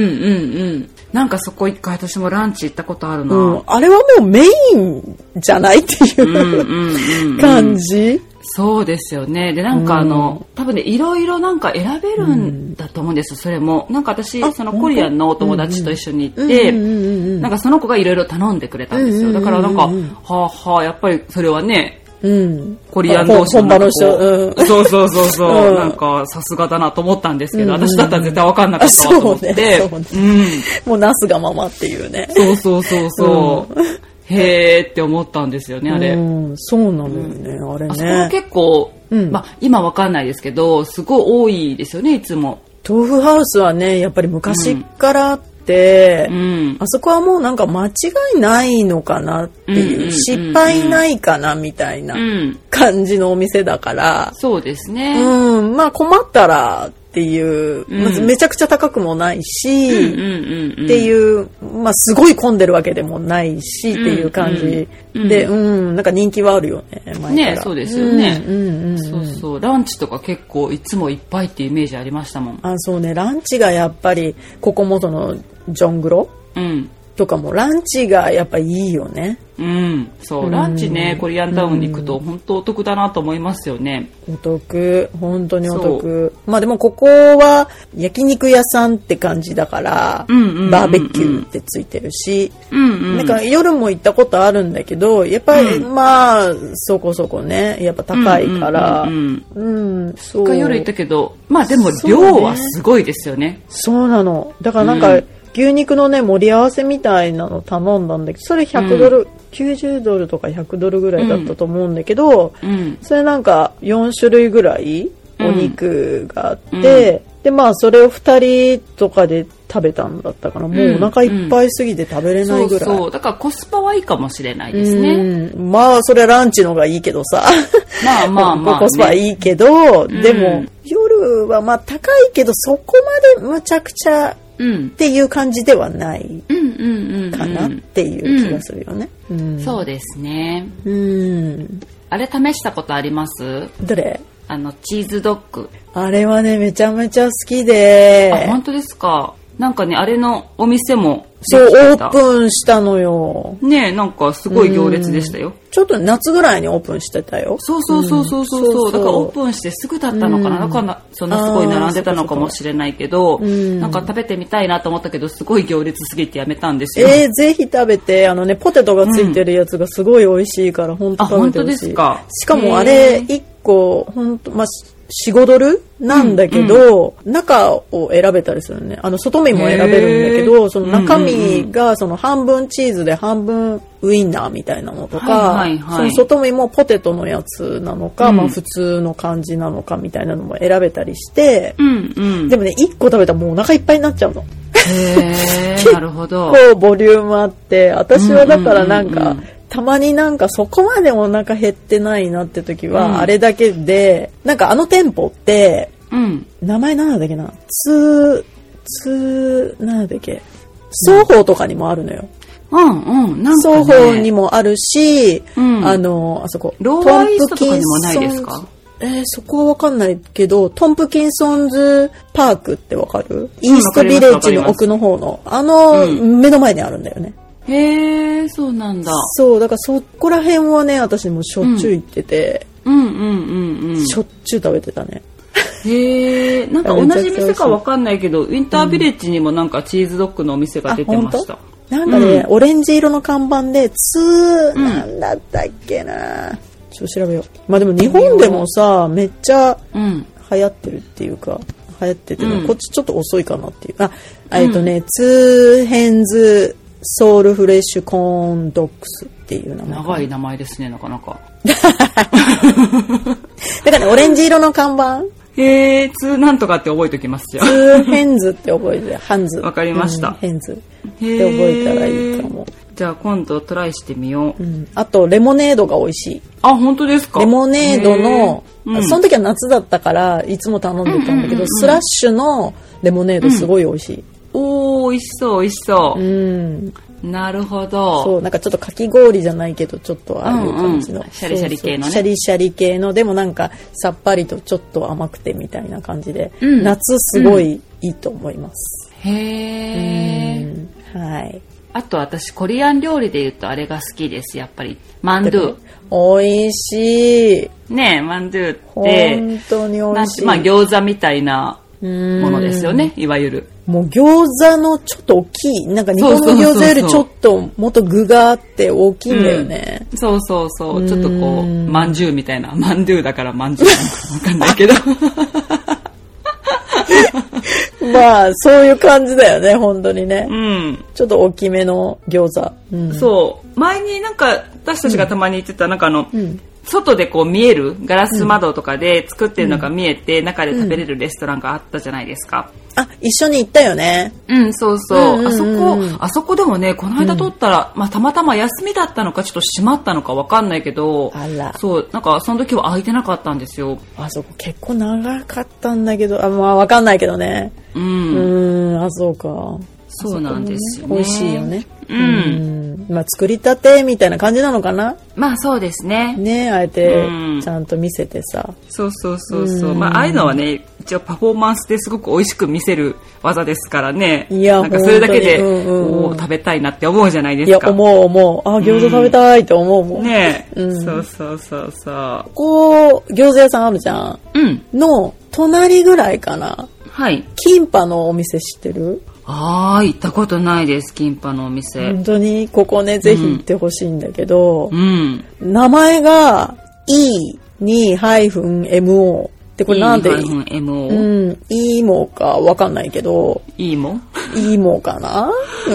なんかそこ一回私もランチ行ったことあるな。 うん、あれはもうメインじゃないっていう感じ。 そうですよね。で、なんかあの、うん、多分ね、いろいろなんか選べるんだと思うんですよ、それも。なんか私、そのコリアンのお友達と一緒に行って、なんかその子がいろいろ頼んでくれたんですよ。だからなんか、はあはあ、やっぱりそれはね、 うん、 コリアン同士の本場の人、うん、 そうそうそうそう、うん、なんかさすがだなと思ったんですけど、うん、私だったら絶対分かんなかったわと思って、ねねうん、もうなすがままっていうね。 そうそうそうそう、うん、へーって思ったんですよねあれ、 うん、そうなのよね、うん、あれね。 あそこは結構、うん、まあ今分かんないですけどすごい多いですよねいつも。 豆腐ハウスはねやっぱり昔からで、うん、あそこはもうなんか間違いないのかなっていう、うんうんうんうん、失敗ないかなみたいな感じのお店だから、 うん、そうですね、 うん、まあ困ったらっていう、うん、まずめちゃくちゃ高くもないし、うんうんうんうん、っていうまあすごい混んでるわけでもないしっていう感じ、うんうん、で、うん、なんか人気はあるよね前からね。そうですよね、 うんうんうんうん、 そうそうランチとか結構いつもいっぱいっていうイメージありましたもん。 あ、そうね、ランチがやっぱりここもそのジョングロ、 うん、 とかもランチがやっぱいいよね。 うん、そう、ランチね、コリアンタウンに行くと本当お得だなと思いますよね。 お得、本当にお得。まあでもここは焼肉屋さんって感じだから、 うんうんうんうん、 バーベキューってついてるし、 うんうん、 なんか夜も行ったことあるんだけど、やっぱり、うん、まあそこそこね、やっぱ高いから、うん、うんうん、そう。 夜行ったけど、まあでも量はすごいですよね。 そうなの。だからなんか、うん牛肉のね盛り合わせみたいなの頼んだんだけどそれひゃくドル、うん、きゅうじゅうドルとかひゃくドルぐらいだったと思うんだけど、 うん、 それなんかよん種類ぐらいお肉があって、うん、でまあそれをふたりとかで食べたんだったからもうお腹いっぱいすぎて食べれないぐらい、 うんうん、そうそうだからコスパはいいかもしれないですね、 うん、まあそれはランチのがいいけどさまあまあまあ、ね、 コスパはいいけど、うん、でも夜はまあ高いけどそこまでむちゃくちゃっていう感じではないかなっていう気がするよね、 うんうんうん、そうですね、 うん、 あれ試したことあります？ どれ？ あのチーズドッグ。 あれはねめちゃめちゃ好きで。 あ、本当ですか。なんかねあれのお店もそうオープンしたのよねえ。なんかすごい行列でしたよ。 ちょっと夏ぐらいにオープンしてたよ。 そうそうそうそうそう、うん、そうそうだからオープンしてすぐだったのかな、うん、だからそんなすごい並んでたのかもしれないけど、うん、なんか食べてみたいなと思ったけどすごい行列すぎてやめたんですよ。 えー、ぜひ食べて。あのねポテトがついてるやつがすごい美味しいから、うん、本当食べてほしい。あ、本当ですか。しかもあれいっこ本当まあよん、ごドルなんだけど、うんうん、中を選べたりするね。あの外身も選べるんだけど、その中身がその半分チーズで半分ウインナーみたいなのとか、はいはいはい、その外身もポテトのやつなのか、うん、まあ普通の感じなのかみたいなのも選べたりして、 うんうん、 でもねいっこ食べたらもうお腹いっぱいになっちゃうの。 へーなるほど。 結構ボリュームあって、私はだからなんか、うんうんうんうん、たまになんかそこまでお腹減ってないなって時は、あれだけで、うん、なんかあの店舗って、 うん、 名前なんだっけな、つ、つ、なんだっけ、双方とかにもあるのよ。 うんうん、なんかね、 双方にもあるし、 うん、 あの、あそこ、 ローアイストとかにもないですか？ えー、そこはわかんないけど、トンプキンソンズパークってわかる？イーストビレッジの奥の方の、あの、うん、目の前にあるんだよね。 へー、そうなんだ。 そう、だからそこら辺はね、私もしょっちゅう行ってて、 うん、うんうんうんうん。 しょっちゅう食べてたね。 へー、なんか同じ店かわかんないけど、ウィンタービレッジにもなんかチーズドッグのお店が出てました。 うん、なんかね、うん、オレンジ色の看板で、ツー、なんだったっけな、ちょっと調べよう。まあでも日本でもさ、めっちゃ流行ってるっていうか、流行ってて、うん、こっちちょっと遅いかなっていう。あ、えっとね、うん、ツーヘンズソウルフレッシュコーンドッグスっていう名前。 長い名前ですね、なかなか。 だからね、オレンジ色の看板。 へー、ツーなんとかって覚えておきますじゃん。 ツーヘンズって覚えて、ハンズ。 わかりました。うん、 ヘンズって覚えたらいいかも。 じゃあ今度トライしてみよう。 うん、あとレモネードが美味しい。 あ、本当ですか？ レモネードの、うん、その時は夏だったからいつも頼んでたんだけど、うんうんうんうん、スラッシュのレモネードすごい美味しい。 うん、おー、美味しそう美味しそう。 うん。 なるほど。 そう、なんかちょっとかき氷じゃないけどちょっとああいう感じの、 うんうん、シャリシャリ系のね。 シャリシャリ系のでもなんかさっぱりとちょっと甘くてみたいな感じで、うん、夏すごいいいと思います。 うん、へー。はい。 あと私コリアン料理で言うとあれが好きです。やっぱりマンドゥ。 美味しい。 ねえ、マンドゥって本当に美味しい。 まあ餃子みたいなものですよね、いわゆる。 もう餃子のちょっと大きい、なんか日本の餃子よりちょっともっと具があって大きいんだよね。 うん、そうそうそう、ちょっとこうまんじゅうみたいな、マンドゥだからまんじゅうなのかわかんないけど。 まあそういう感じだよね、本当にね。 うん。 ちょっと大きめの餃子。 うん、そう。前になんか私たちがたまに言ってた、なんかあの、うん、外でこう見えるガラス窓とかで作ってるのが見えて、うん、中で食べれるレストランがあったじゃないですか。 あ、一緒に行ったよね。 うん、そうそう。うんうんうん、あそこ、あそこでもね、この間撮ったら、うん、まあたまたま休みだったのか、ちょっと閉まったのかわかんないけど、 あら。 そう、なんかその時は空いてなかったんですよ。 あそこ結構長かったんだけど、あ、まあわかんないけどね。 うん。 うん、あ、そうか。 そうなんですよね。 美味しいよね。 うん。うんまあ作りたてみたいな感じなのかな。 まあそうですね。 ね、あえてちゃんと見せてさ。 うん、そうそうそうそう。まあああいうのはね、一応パフォーマンスですごく美味しく見せる技ですからね。 いや、 なんかそれだけで、うんうんうん、食べたいなって思うじゃないですか。 いや、思う思う。あ、餃子食べたいって思うもん。 うん、ねえ、うん。そうそうそうそう。 ここ餃子屋さんあるじゃん。 うん。 の隣ぐらいかな。 はい。 キンパのお店知ってる？ ああ、行ったことないです、キンパのお店。 本当にここね、ぜひ行ってほしいんだけど、 うん、 名前が イーにエムオー ってこれなんでイーエムオー？ うん、イーモかわかんないけど、 イーモ？ イーモかな？うん、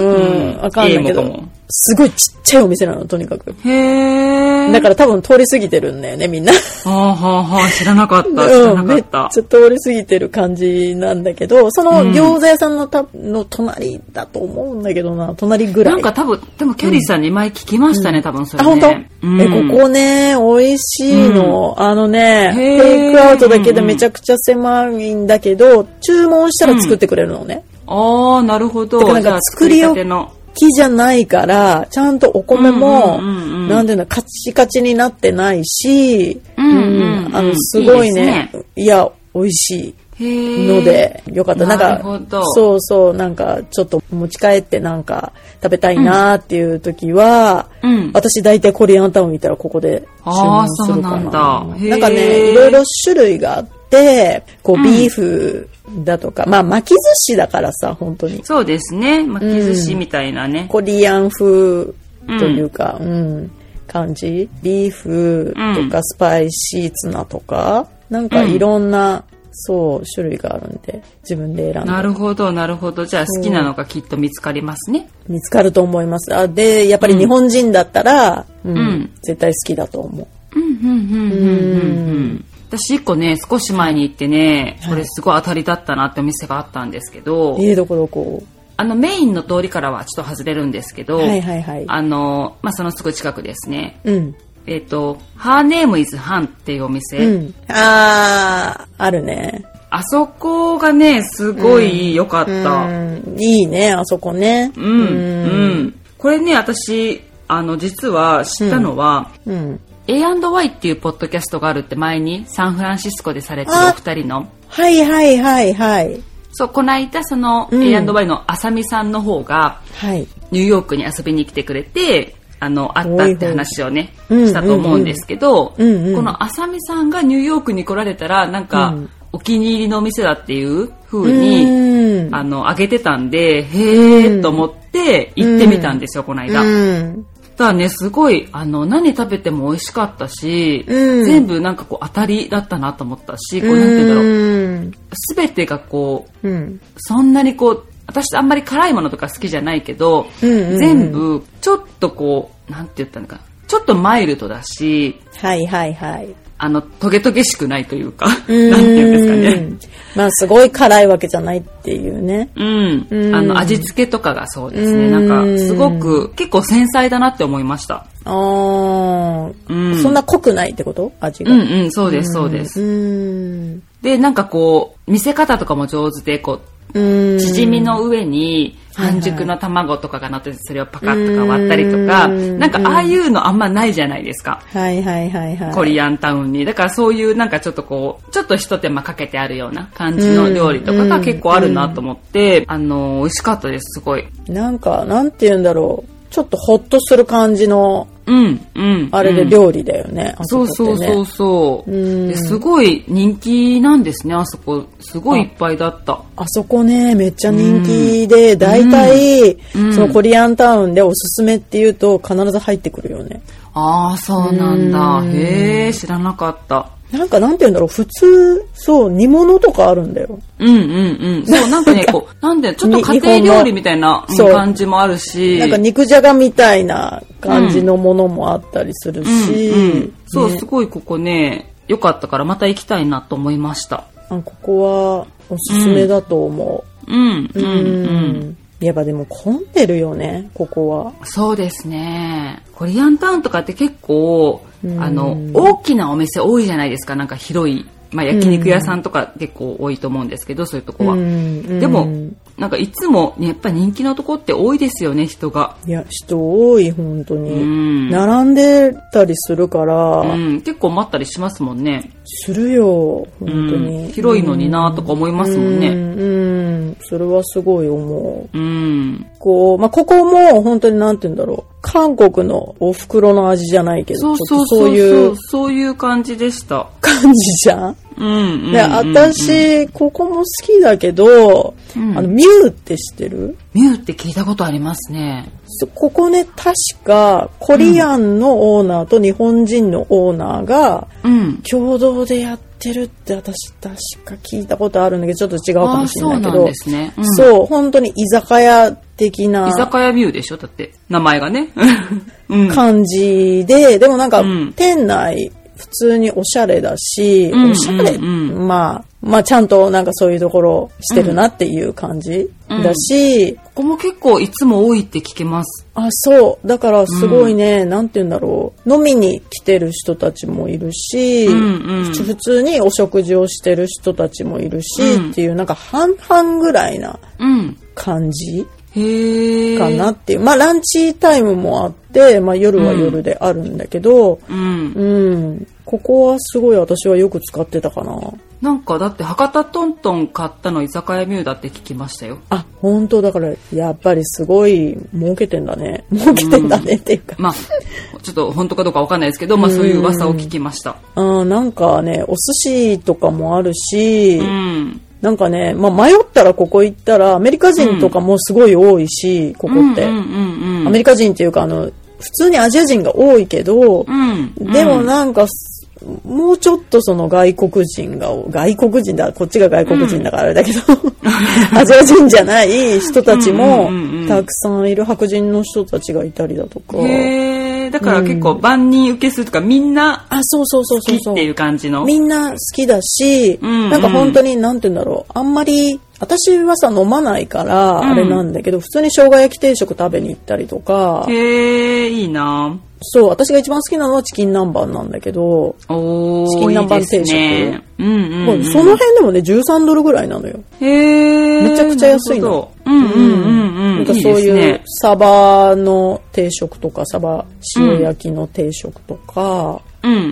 わかんないけど、すごいちっちゃいお店なの、とにかく。 へー。 だから多分通り過ぎてるんだよね、みんな。 はあはあはあ、知らなかった、知らなかった。うん、めっちゃ通り過ぎてる感じなんだけど、その餃子屋さんのた、うん、の隣だと思うんだけどな、隣ぐらい。 なんか多分、でもキャリーさんに前聞きましたね、うん、多分それね。 あ、本当？うん、え、ここね、美味しいの。うん、あのね、テイクアウトだけでめちゃくちゃ狭いんだけど、注文したら作ってくれるのね。 うん、ああ、なるほど。 だからなんか作り置きじゃないから、ちゃんとお米も、なんていうの、カチカチになってないし、 うんうんうん、 あの、すごいね、いいですね。いや、美味しいので、よかった。なんか、そうそう、なんか、ちょっと持ち帰ってなんか、食べたいなっていう時は、 うん、 私大体コリアンタウン行ったらここで注文するかな。 あ、そうなんだ。 なんかね、いろいろ種類があって、こう、ビーフだとか、うん、まあ、巻き寿司だからさ、本当に。 そうですね。巻き寿司みたいなね。 うん、コリアン風というか、うん、うん、感じ。ビーフとか、スパイシーツナとか、なんかいろんな、うん、そう、種類があるんで、自分で選んで。 なるほど、なるほど。じゃあ好きなのがきっと見つかりますね。 見つかると思います。あ、で、やっぱり日本人だったら、うん、うん、絶対好きだと思う。 うん、うん、うん、うん、うん。私一個ね、少し前に行ってね、これすごい当たりだったなってお店があったんですけど、 はい、えー、どこどこ？ あのメインの通りからはちょっと外れるんですけど、 はいはいはい、 あの、まあ、そのすぐ近くですね。 うん。 えっ、ー、と、Her Name is Han っていうお店。 うん、あー、あるね。 あそこがね、すごい良かった、 うんうん。いいね、あそこね。 うん。うん。うん、これね、私、あの、実は知ったのは、 うんうん、 エーアンドワイ っていうポッドキャストがあるって前にサンフランシスコでされてるお二人の。 はいはいはいはい。 そう、この間その エーアンドワイ のあさみさんの方が、ニューヨークに遊びに来てくれて、あの、会ったって話をね、したと思うんですけど、このあさみさんがニューヨークに来られたら、なんか、うんお気に入りのお店だっていう風にあの上げてたんで、へーと思って行ってみたんですよ、この間。ただね、すごいあの何食べても美味しかったし、全部なんかこう当たりだったなと思ったし、こうなんて言うんだろう、全てがこう、そんなにこう私あんまり辛いものとか好きじゃないけど、全部ちょっとこうなんて言ったのか、ちょっとマイルドだし、 はいはいはい。 あのトゲトゲしくないというか、なんていうんですかね。 まあすごい辛いわけじゃないっていうね。 うん。うんあの味付けとかがそうですね。なんかすごく結構繊細だなって思いました。 ああ、うん。そんな濃くないってこと？味が。 うんうんそうですそうです。うんでなんかこう見せ方とかも上手でこう。チヂミの上に半熟の卵とかが乗っててそれをパカッとか割ったりとかなんかああいうのあんまないじゃないですか、 はいはいはいはい、 コリアンタウンにだからそういうなんかちょっとこうちょっと一手間かけてあるような感じの料理とかが結構あるなと思ってあの美味しかったですすごいなんかなんて言うんだろうちょっとホッとする感じのうんうん、 あれで料理だよね、うん、あそこってね。 そうそうそうそううんですごい人気なんですねあそこすごいいっぱいだったあそこねめっちゃ人気で、うん、だいたい、うん、そのコリアンタウンでおすすめっていうと必ず入ってくるよねああそうなんだ、うん、へえ知らなかったなんかなんて言うんだろう普通そう煮物とかあるんだようんうんうんそうなんかねこうなんでちょっと家庭料理みたいな感じもあるしなんか肉じゃがみたいな感じのものもあったりするし、うんうんうん、 そう、ね、すごいここね良かったからまた行きたいなと思いましたあここはおすすめだと思ううんうんうん、うんやっぱでも混んでるよねここはそうですねコリアンタウンとかって結構あの大きなお店多いじゃないですかなんか広い、まあ、焼肉屋さんとか結構多いと思うんですけどそういうとこはでもなんかいつも、ね、やっぱ人気のとこって多いですよね人がいや人多い本当に並んでたりするから、 うん、結構待ったりしますもんねするよ本当に、 うん、広いのになとか思いますもんね、 うんうん、それはすごい思う、 うん、 こう、まあ、ここも本当になんて言うんだろう韓国のお袋の味じゃないけどそうそうそうそういうそういう感じでした感じじゃんうんうんうんうん、 で私ここも好きだけど、うん、あのミューって知ってる？ ミューって聞いたことありますね。 ここね確かコリアンのオーナーと日本人のオーナーが共同でやってるって私確か聞いたことあるんだけどちょっと違うかもしれないけど、 そうなんですね。うん、 そう本当に居酒屋的な居酒屋ミューでしょだって名前がね、 うん、感じででもなんか店内普通におしゃれだし、うん、おしゃれ、うんうん、まあまあちゃんとなんかそういうところしてるなっていう感じ、うん、だし、 ここも結構いつも多いって聞きます。 あ、そうだからすごいね、うん、なんて言うんだろう飲みに来てる人たちもいるし、うんうん、普通にお食事をしてる人たちもいるし、うん、っていうなんか半々ぐらいな感じ、うんかなっていうまあランチタイムもあって、まあ、夜は夜であるんだけど、うんうん、ここはすごい私はよく使ってたかななんかだって博多トントン買ったの居酒屋ミューだって聞きましたよあ本当だからやっぱりすごい儲けてんだね儲けてんだねっていうか、 うん、まあちょっと本当かどうかわかんないですけど、まあ、そういう噂を聞きました、 うん、あなんかねお寿司とかもあるし、うんなんかね、まあ、迷ったらここ行ったらアメリカ人とかもすごい多いし、うん、ここって、うんうんうんうん、アメリカ人っていうかあの普通にアジア人が多いけど、うんうん、でもなんかもうちょっとその外国人が外国人だこっちが外国人だからあれだけど、うん、アジア人じゃない人たちもたくさんいる白人の人たちがいたりだとか。 へーだから結構万人受けするとか、うん、みんな好きっていう感じのみんな好きだし、うんうん、なんか本当になんて言うんだろうあんまり私はさ飲まないからあれなんだけど、うん、普通に生姜焼き定食食べに行ったりとかへーいいなそう私が一番好きなのはチキン南蛮なんだけどおチキン南蛮定食いいですね、 うんうんうん、 その辺でもねじゅうさんドルぐらいなのよへーめちゃくちゃ安いのうんうんうんうん、 なんかそういうサバの定食とかサバ塩焼きの定食とか、 うんうん。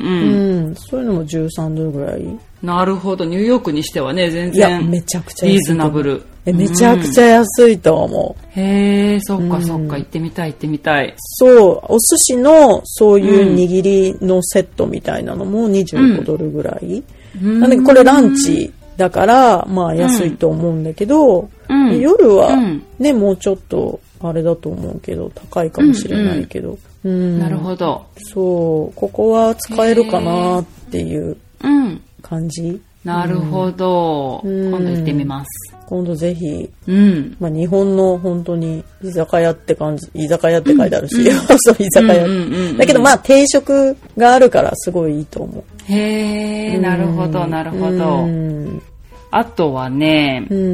うん。そういうのもじゅうさんドルぐらい。 なるほど。ニューヨークにしてはね、全然。いや、 めちゃくちゃ安い。 リーズナブル。 え、めちゃくちゃ安いと思う。 うん、へえ、そっかそっか、行ってみたい行ってみたい。 そう、お寿司のそういう握りのセットみたいなのもにじゅうごドルぐらい。うん、なんでこれランチだから、まあ安いと思うんだけど、うん、夜はね、もうちょっとあれだと思うけど、高いかもしれないけど。うんうん、 なるほど。 そう、ここは使えるかなっていう感じ。うん、 なるほど、うん。今度行ってみます。 今度ぜひ、うんまあ、日本の本当に居酒屋って感じ、居酒屋って書いてあるし、うん、そう居酒屋、うんうんうんうん。だけどまあ定食があるからすごいいいと思う。 へー、なるほどなるほど。うん、あとはね、うん、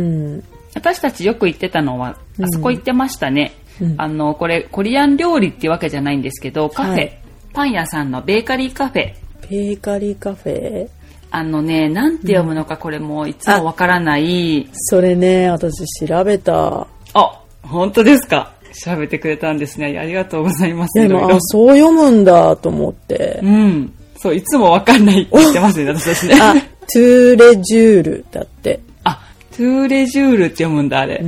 私たちよく行ってたのはあそこ行ってましたね。うん、あのこれコリアン料理っていうわけじゃないんですけど、カフェ、はい、パン屋さんのベーカリーカフェ。 ベーカリーカフェ。 あのね、なんて読むのかこれもいつもわからない、うん、 それね、私調べた。 あ、本当ですか。調べてくれたんですね。ありがとうございます。 いや今、あ、そう読むんだと思って。 うん。そう、いつもわかんないって言ってますね、私ですね。 あ、トゥーレジュールだって。 あ、トゥーレジュールって読むんだ、あれ。うん。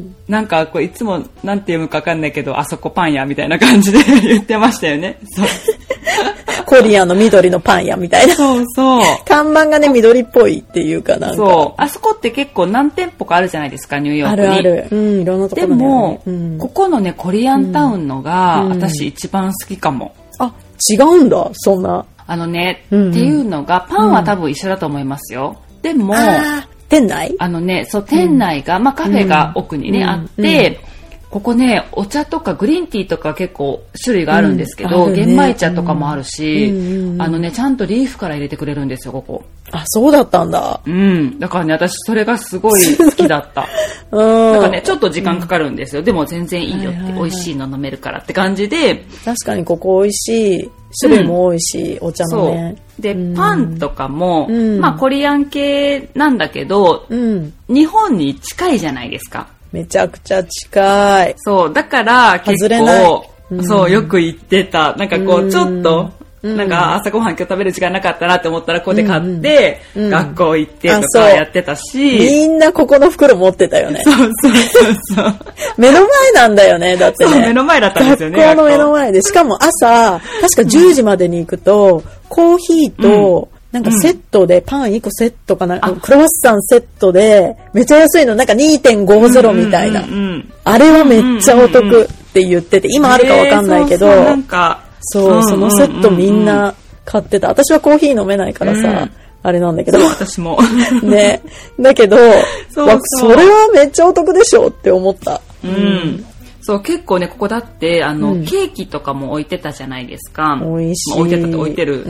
なんか、こういつもなんて読むかわかんないけど、あそこパン屋みたいな感じで言ってましたよね。そう。 コリアの緑のパン屋みたいな。 そうそう。 看板がね、緑っぽいっていうかなんか。 そう。あそこって結構何店舗かあるじゃないですか、ニューヨークに。 あるある。うん、いろんなところにある、ね。 でも、 うん、 ここのね、コリアンタウンのが、うん、私一番好きかも。 あ、違うんだ、そんな。 あのね、うんうん、っていうのが、パンは多分一緒だと思いますよ。うん、でも、 店内あのね、そう、店内が、うん、まあカフェが奥にね、うん、あって、うんここね、お茶とかグリーンティーとか結構種類があるんですけど、うんね、玄米茶とかもあるし、うん、あのね、ちゃんとリーフから入れてくれるんですよ、ここ。 あ、そうだったんだ。 うん。だからね、私それがすごい好きだった。うん。なんかね、ちょっと時間かかるんですよ。でも全然いいよって、美味しいの飲めるからって感じで。 確かにここ美味しい。種類も多いし、うん、お茶のね。 そう。で、うん、パンとかも、うん、まあコリアン系なんだけど、うん、日本に近いじゃないですか。 めちゃくちゃ近い。 そう、だから結構、うん、そう、よく行ってた。なんかこう、ちょっと、うん、なんか朝ごはん今日食べる時間なかったなって思ったらここで買って、うんうん、学校行ってとかやってたし。 みんなここの袋持ってたよね。 そうそうそうそう。 目の前なんだよね、だってね。 そう、目の前だったんですよね。 学校の目の前で。しかも朝、確かじゅうじまでに行くと、コーヒーと、うんなんかセットで、うん、パンいっこセットかな、クロワッサンセットで、めっちゃ安いの、なんか にてんごゼロ みたいな、うんうんうん。あれはめっちゃお得って言ってて、今あるかわかんないけど、 えー、そうそうなんかそう、うんうんうんうん、そのセットみんな買ってた。私はコーヒー飲めないからさ、うん、あれなんだけど。 私も。 ね。だけどそうそう、それはめっちゃお得でしょって思った。 うん。うんそう結構ねここだってあの、うん、ケーキとかも置いてたじゃないですか。 美味しい。 まあ、置いてたって置いてる。 うん、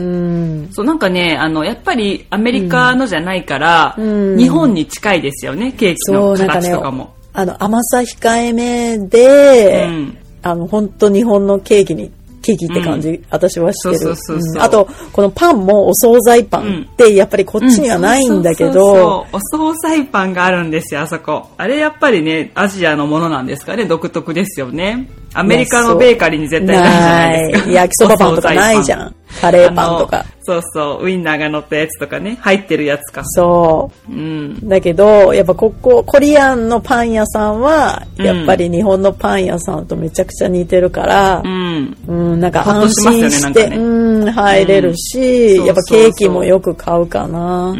そうなんかねあのやっぱりアメリカのじゃないから、うん、日本に近いですよねケーキの形とかも。 ね、あの甘さ控えめで、うん、あの本当日本のケーキにケーキって感じ、うん、私は知ってる。あとこのパンもお惣菜パンってやっぱりこっちにはないんだけど、 お惣菜パンがあるんですよあそこ。あれやっぱりねアジアのものなんですかね。独特ですよね。アメリカのベーカリーに絶対ないじゃないですか。 焼きそばパンとかないじゃん。カレーパンとか。 そうそうウインナーが乗ったやつとかね入ってるやつか。 そう、うん、だけどやっぱここコリアンのパン屋さんはやっぱり日本のパン屋さんとめちゃくちゃ似てるから、うんうん、なんか安心して、ねね、うん入れるし、うん、やっぱケーキもよく買うかな。うん、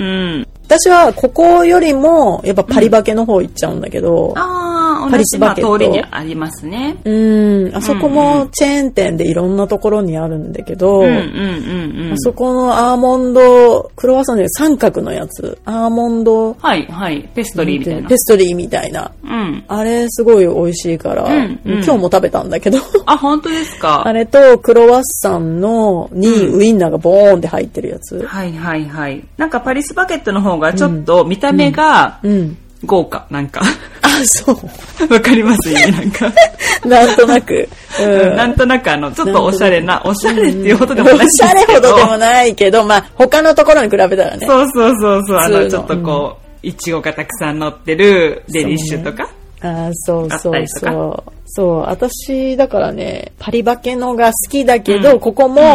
私はここよりもやっぱパリバケの方行っちゃうんだけど、 うん、ああパリスバケット通りにありますね。 うんあそこもチェーン店でいろんなところにあるんだけど、うんうんうんうん、あそこのアーモンドクロワッサンで三角のやつアーモンドはいはいペストリーみたいなペストリーみたいな、うん、あれすごい美味しいから、うんうん、今日も食べたんだけどあ本当ですか。 あれとクロワッサンのにウインナーがボーンって入ってるやつ、 うん、はいはいはいなんかパリスバケットの方がちょっと見た目が、うんうん豪華なんかあそうわかりますねなんかなんとなく、 うん、なんとなくあのちょっとおしゃれなおしゃれっていうほどでもないですけど、 おしゃれほどでもないけどまあ他のところに比べたらねそうそうそうそうあのちょっとこういちごがたくさん乗ってるデリッシュとかあそうそうそうそう私だからねパリバケのが好きだけど、うん、ここも、うん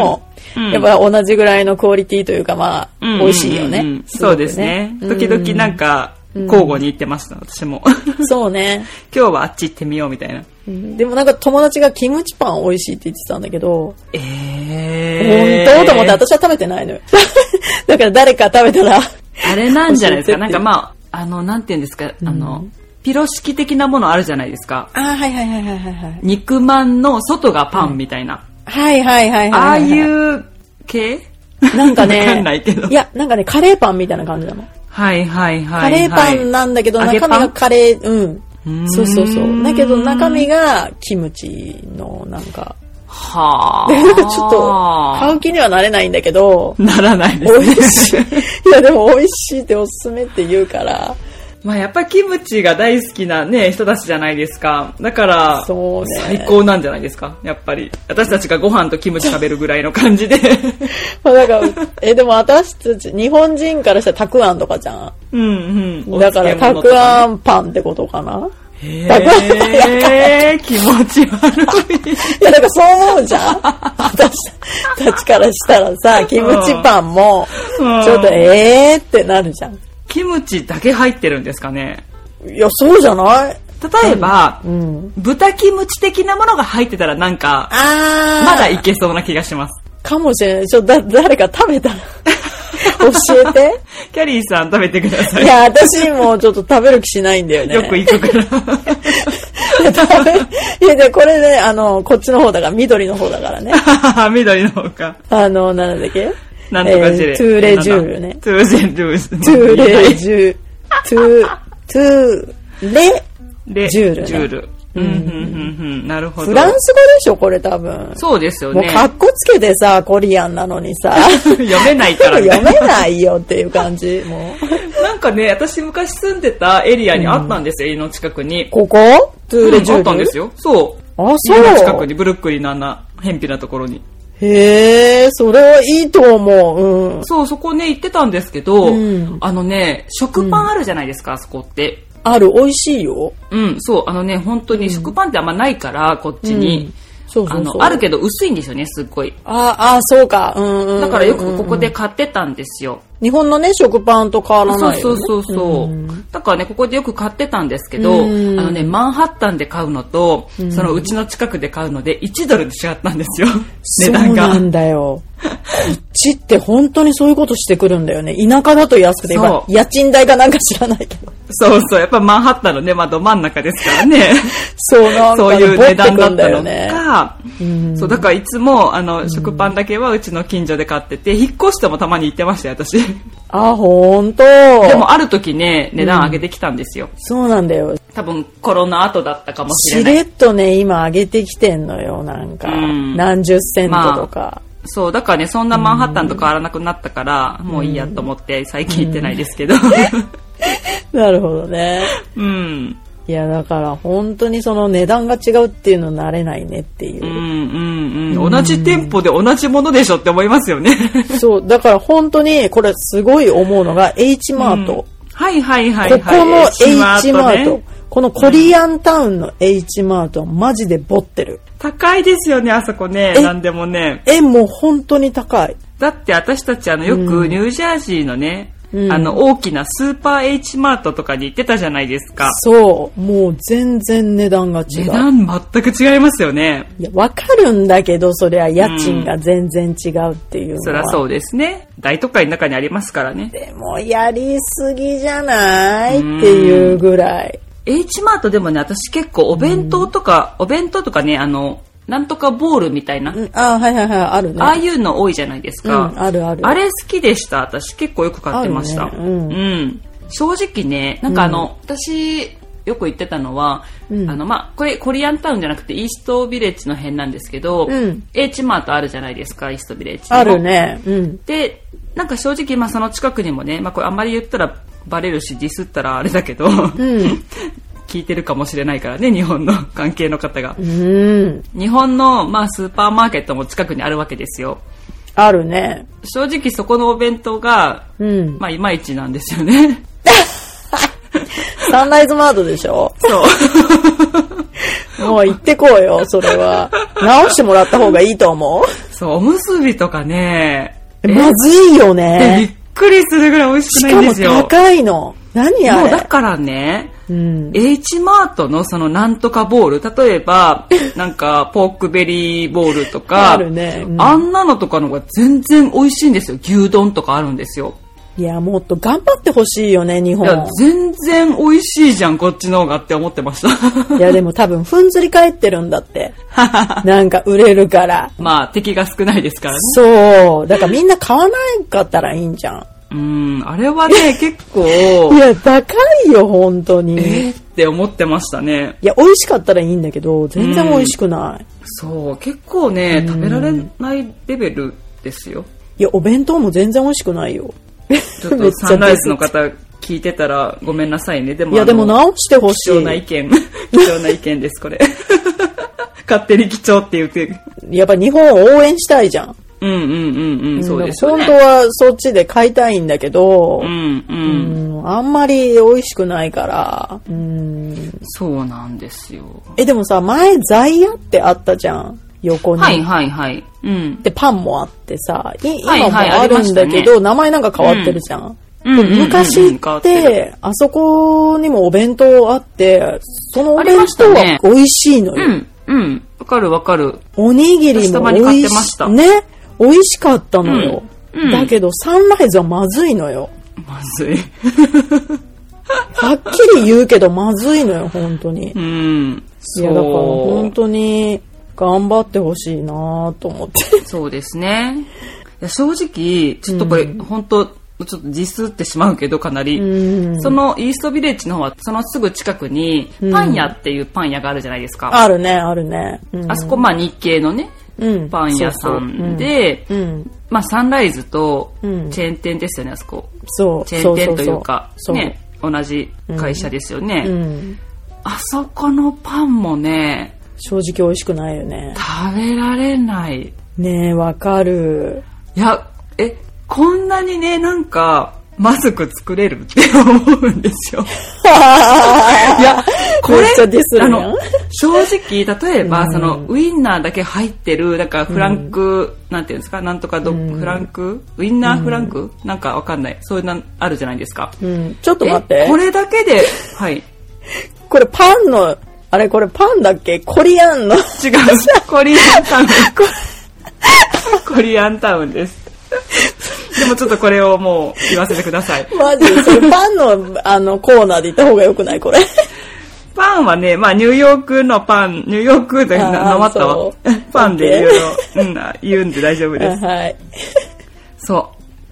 うん、やっぱ同じぐらいのクオリティというか、まあ、うんうんうんうん、美味しいよね。 そうですね。時々なんか、交互に行ってました、私も。 そうね。 今日はあっち行ってみようみたいな。 うん、でもなんか友達がキムチパン美味しいって言ってたんだけど。 えー。 本当と思って私は食べてないのよ。だから誰か食べたら。 あれなんじゃないですか。なんかまあ、あの、なんて言うんですか、うん、あの、ピロシキ的なものあるじゃないですか。 ああ、はいはいはいはいはい。 肉まんの外がパンみたいな。 うん、はいはいはいはい、はい。 ああいう系なんかね。 わかんないけど。 いや、なんかね、カレーパンみたいな感じなの。 はいはいはい、はい。 カレーパンなんだけど、中身がカレー、うん。そうそうそう。だけど中身がキムチのなんか。 はあ。 ちょっと買う気にはなれないんだけど。 ならないですね。 美味しい。いやでも美味しいっておすすめって言うから。 まあやっぱりキムチが大好きなね、人たちじゃないですか。だから、 そうね、 最高なんじゃないですか。やっぱり。私たちがご飯とキムチ食べるぐらいの感じで。 まあだから、え、でも私たち、日本人からしたらたくあんとかじゃん。 うんうん。 だからたくあんパンってことかな。 へえ、気持ち悪い。 いや、だからそう思うじゃん。私たちからしたらさ、キムチパンも、ちょっとえーってなるじゃん。 キムチだけ入ってるんですかね。 いや、そうじゃない？ 例えば、うん、豚キムチ的なものが入ってたらなんか、 あまだいけそうな気がします。 かもしれない。ちょっとだ誰か食べたら教えて。 キャリーさん食べてください。 いや、私もちょっと食べる気しないんだよね。 よく行くから。 食べいや、で、これね、あの、こっちの方だから、緑の方だからね。 緑の方か。 あの、なんだっけなんとかジュレ。 えー、トゥーレジュールね。 トゥージェルー。 トゥーレジュール。トゥー、トゥーレジュール、ね。 ジュール。うん、うん、うん、うん。なるほど。 フランス語でしょ、これ多分。 そうですよね。 もうカッコつけてさ、コリアンなのにさ。 読めないからね。 読めないよっていう感じ。もう。なんかね、私昔住んでたエリアにあったんですよ、家の近くに。 ここトゥーレジュール、うん、 あったんですよ。そう。 あ、そう。 家の近くに、ブルックリンのあんな、偏僻なところに。 へえ、それはいいと思う。うん。 そう、そこね、行ってたんですけど、うん、あのね、食パンあるじゃないですか、うん、あそこって。 ある、美味しいよ。 うん、そう、あのね、本当に食パンってあんまないから、こっちに。うんそうそうそうあのあるけど薄いんですよね、すっごい。 ああ、そうか。うんうんうんうん、 だからよくここで買ってたんですよ。 日本のね、食パンと変わらないよね。 そうそうそうそう、うん。だからね、ここでよく買ってたんですけど、うん、あのね、マンハッタンで買うのと、うん、そのうちの近くで買うのでいちドルで違ったんですよ。値段が。 そうなんだよ。こっちって本当にそういうことしてくるんだよね。田舎だと安くて、今家賃代かなんか知らないけど。 そうそう、やっぱマンハッタンのね、まあど真ん中ですからね。 そうなんか、ね、 そういう値段だったのね、 か、うん、そうだからいつもあの食パンだけはうちの近所で買ってて、引っ越してもたまに行ってましたよ私。 あ、ほんと。 でもある時ね、値段上げてきたんですよ。 うん、そうなんだよ。 多分コロナ後だったかもしれない。 しれっとね、今上げてきてんのよ、なんか、うん、何十セントとか。まあそう、だからね、そんなマンハッタンと変わらなくなったから、うん、もういいやと思って最近行ってないですけど。 なるほどね。 うん。 いや、だから本当にその値段が違うっていうの慣れないねっていう。 うんうんうん。同じ店舗で同じものでしょって思いますよね。 そう、だから本当にこれすごい思うのが H マート。うん、 はいはいはいはい。 ここの H マート。このコリアンタウンの H マートはマジでボってる。 高いですよね、あそこね。なんでもね。 え、もう本当に高い。 だって私たちあのよくニュージャージーのね、うん、あの大きなスーパー H マートとかに行ってたじゃないですか。 そう。もう全然値段が違う。 値段全く違いますよね。 いや、わかるんだけど、それは家賃が全然違うっていうのは。うん、 そりゃそうですね。大都会の中にありますからね。 でもやりすぎじゃないっていうぐらい。 H マートでもね、私結構お弁当とか、うん、お弁当とかね、あの、なんとかボールみたいな。 うん、あ、はいはいはい、あるね。 ああいうの多いじゃないですか。 うん、あるある。 あれ好きでした。私結構よく買ってました。ね、うん、うん。正直ね、なんかあの、うん、私よく言ってたのは、うん、あの、まあ、これコリアンタウンじゃなくてイーストビレッジの辺なんですけど、うん、H マートあるじゃないですか、イーストビレッジの。 あるね。うん。 で、なんか正直、まあその近くにもね、まあこれあんまり言ったらバレるし、ディスったらあれだけど、うん。聞いてるかもしれないからね、日本の関係の方が。うん、日本の、まあ、スーパーマーケットも近くにあるわけですよ。 あるね。 正直そこのお弁当が、うん、まあいまいちなんですよね。 サンライズマートでしょ。 そう。 もう行ってこうよ、それは。直してもらった方がいいと思う。 そう、おむすびとかね。 まずいよね。 びっくりするぐらい美味しくないんですよ。 しかも高いの。何あれ。 もうだからね、うん、H マートのそのなんとかボール、例えば、なんかポークベリーボールとか、 あるね、うん、 あんなのとかの方が全然美味しいんですよ。牛丼とかあるんですよ。 いや、もっと頑張ってほしいよね、日本。いや、 全然美味しいじゃん、こっちの方がって思ってました。 いや、でも多分、ふんずり返ってるんだって。なんか売れるから。 まあ、敵が少ないですからね。 そう。だからみんな買わないかったらいいんじゃん。 うん、あれはね、結構。 いや、高いよ、本当に。 えー、って思ってましたね。 いや、美味しかったらいいんだけど、全然美味しくない。うん、 そう、結構ね、食べられないレベルですよ。 いや、お弁当も全然美味しくないよ。 ちょっとサンライズの方聞いてたらごめんなさいね。でもいやでも直してほしい。 貴重な意見貴重な意見ですこれ。勝手に貴重って言って。 やっぱ日本を応援したいじゃん。 うんうんうんうん、そうですよね。 本当はそっちで買いたいんだけど、 うんうん、 うん、あんまり美味しくないから。うん、 そうなんですよ。 えでもさ、前ザイヤってあったじゃん。横に。 はいはいはい。うん、 で、パンもあってさ、い今もあるんだけど、はいはいね、名前なんか変わってるじゃん。うん、昔って、あそこにもお弁当あって、そのお弁当は美味しいのよ。 うん、うん。わかるわかる。 おにぎりも美味しい。ね。美味しかったのよ。うんうん、だけど、サンライズはまずいのよ。 まずい。 はっきり言うけど、まずいのよ、本当に。 うん。 いや、だから本当に、頑張ってほしいなと思って。 そうですね。いや正直ちょっとこれ、うん、本当ちょっとディスってしまうけどかなり、うん、そのイーストビレッジの方はそのすぐ近くにパン屋っていうパン屋があるじゃないですか。 うん、あるねあるね。 うん、あそこまあ日系のね、うん、パン屋さんで、そうそう、うん、まあサンライズとチェーン店ですよねあそこ。 そうチェーン店というかそうそうそうね同じ会社ですよね。うんうん、あそこのパンもね。 正直美味しくないよね。 食べられない。 ねえ、わかる。 いや、え、こんなにね、なんか、まずく作れるって思うんですよ。いや、これ、あの、正直、例えば、うん、その、ウインナーだけ入ってる、なんか、フランク、うん、なんていうんですか、なんとかド、うん、フランクウインナーフランク、うん、なんかわかんない。そういうのあるじゃないですか。 うん、ちょっと待って。 これだけで、はい。 これパンの、あれこれパンだっけコリアンの。違う。 コリアンタウン。コリアンタウンです。でもちょっとこれをもう言わせてください。 マジでそれパンのあのコーナーで言った方がよくないこれ。 パンはね、まあニューヨークのパン、ニューヨークでなまったわ。パンでいろいろ、うん、言うんで大丈夫です。 はい。 そう。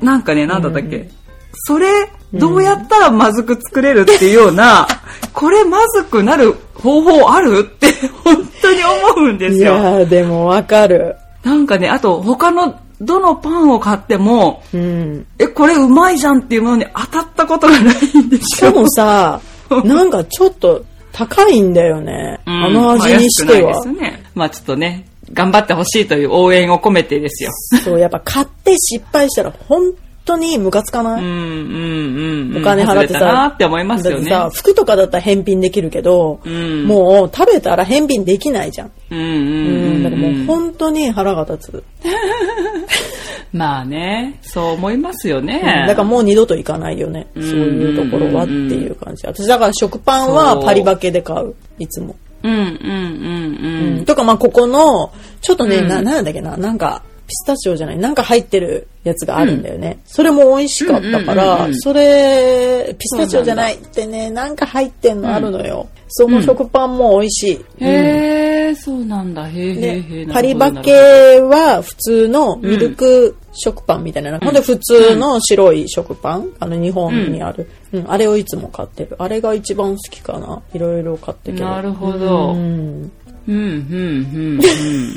なんかね、なんだったっけ、うん、それ、どうやったらまずく作れるっていうような、これまずくなる方法あるって本当に思うんですよ。 いやでもわかる。 なんかね、あと他のどのパンを買っても、 うん、 え、これうまいじゃんっていうものに当たったことがないんですよ。 しかもさ、なんかちょっと高いんだよね。うん、あの味にしては。 まあ、安くないですね。まあちょっとね、頑張ってほしいという応援を込めてですよ。 そう、やっぱ買って失敗したら本当にムカつかない？ うんうんうん。 お金払ってさ、 なって思いますよね。 だってさ、服とかだったら返品できるけど、うん、もう食べたら返品できないじゃん。 うんうんうん、うん。 だからもう本当に腹が立つ。 まあね、そう思いますよね。 うん、だからもう二度と行かないよね。そういうところはっていう感じ。私だから食パンはパリバケで買う。いつも。 うんうんうんうん。 うん、とかまあここのちょっとね、うん、ななんだっけな、なんか。ピスタチオじゃないなんか入ってるやつがあるんだよね、うん、それも美味しかったから、うんうんうんうん、それピスタチオじゃないってねなんか入ってんのあるのよ、うん、その食パンも美味しい、 うん、へえそうなんだへーへーへーパリバケは普通のミルク食パンみたいな、うん、ほんで普通の白い食パンあの日本にある、うんうん、あれをいつも買ってるあれが一番好きかないろいろ買ってるけどなるほど、 うんうんうんうんうん、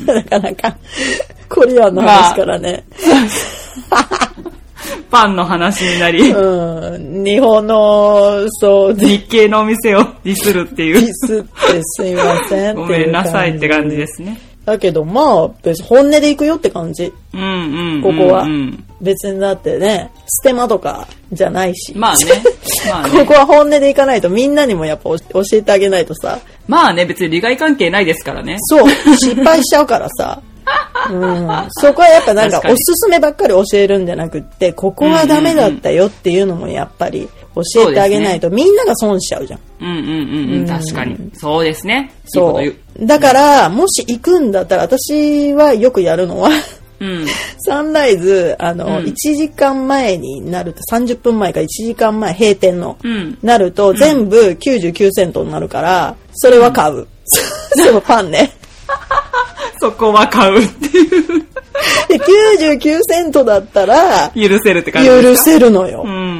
なかなかコリアンの話からね、 まあ、パンの話になり、 うん、日本のそう日系のお店をディスるっていうディスってすいませんごめんなさいって感じですね。 だけどまあ別に本音で行くよって感じ、 うんうんうんうん、 ここは別にだってねステマとかじゃないしまあね、まあねここは本音で行かないとみんなにもやっぱ教えてあげないとさまあね別に利害関係ないですからねそう失敗しちゃうからさうん、そこはやっぱなんかおすすめばっかり教えるんじゃなくって、ここはダメだったよっていうのもやっぱり教えてあげないと、みんなが損しちゃうじゃん。 うんうんうんうん、確かに。そうですね。 そう。いいだから、もし行くんだったら、私はよくやるのは、うん、サンライズ、あの、うん、いちじかんまえになると、さんじゅっぷんまえかいちじかんまえ、閉店の、うん、なると、全部きゅうじゅうきゅうセントになるから、それは買う。うん、そのパンね。 そこは買うっていう。 で、きゅうじゅうきゅうセントだったら、 許せるって感じですか？ 許せるのよ。 うんうんうんうんうん。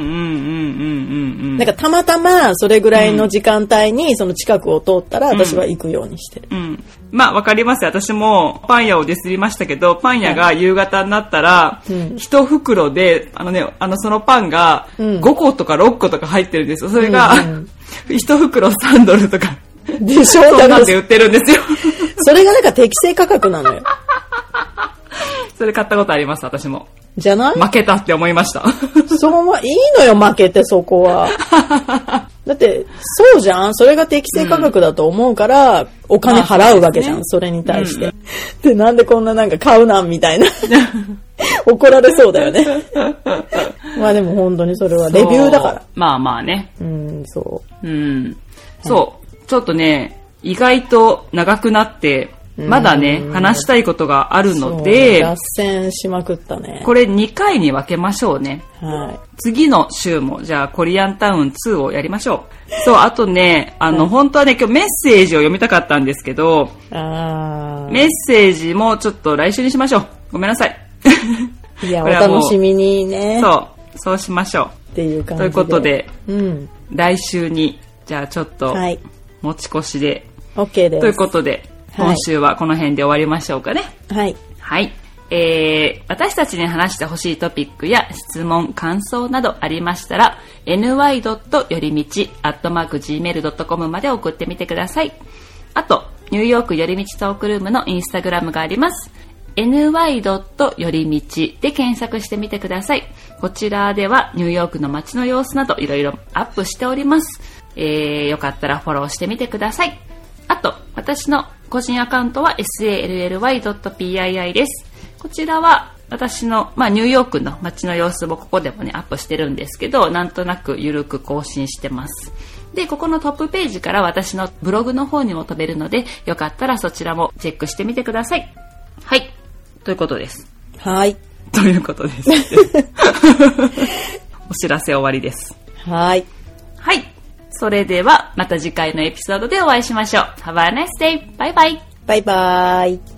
なんかたまたまそれぐらいの時間帯にその近くを通ったら私は行くようにしてる。 うん。うん、まあわかります。私もパン屋をディスりましたけど、パン屋が夕方になったら、一袋で、あのね、あのそのパンがごことかろっことか入ってるんですよ。それが、一袋さんドルとか。 でしょ？ そうなんで売ってるんですよ。 それがなんか適正価格なのよ。 それ買ったことあります、私も。 じゃない？ 負けたって思いました。 そうはいいのよ、負けてそこは。だって、そうじゃん？それが適正価格だと思うから、うん、お金払うわけじゃん、そ, ね、それに対して、うん。で、なんでこんななんか買うなんみたいな。怒られそうだよね。まあでも本当にそれはレビューだから。 まあまあね。 うん、そう。 うん。そう。ちょっとね、意外と長くなって、まだね、話したいことがあるので、 脱線しまくったね。 これにかいに分けましょうね。 はい。 次の週も、じゃあ、コリアンタウンツーをやりましょう。そう、あとね、あの、はい、本当はね、今日メッセージを読みたかったんですけど、 あメッセージもちょっと来週にしましょう。ごめんなさい。 いや、お楽しみにね。 そう、そうしましょう。 っていう感じで。 ということで、 うん、 来週に、じゃあちょっと、持ち越しで。 OK です。 ということで、今週はこの辺で終わりましょうかね。 はい。 はい。えー、私たちに話してほしいトピックや質問、感想などありましたら、エヌワイ よりみち アットマーク ジーメール ドットコム まで送ってみてください。あと、ニューヨークよりみちトークルームのインスタグラムがあります。エヌワイ よりみちで検索してみてください。こちらではニューヨークの街の様子などいろいろアップしております。えー、よかったらフォローしてみてください。あと、私の個人アカウントは エスエーエルエルワイ ドット ピーアイアイ です。こちらは私の、まあ、ニューヨークの街の様子もここでもね、アップしてるんですけど、なんとなくゆるく更新してます。で、ここのトップページから私のブログの方にも飛べるので、よかったらそちらもチェックしてみてください。はい。ということです。 はい。 ということです。お知らせ終わりです。 はい。 はい。それではまた次回のエピソードでお会いしましょう。Have a nice day! バイバイ。 バイバイ。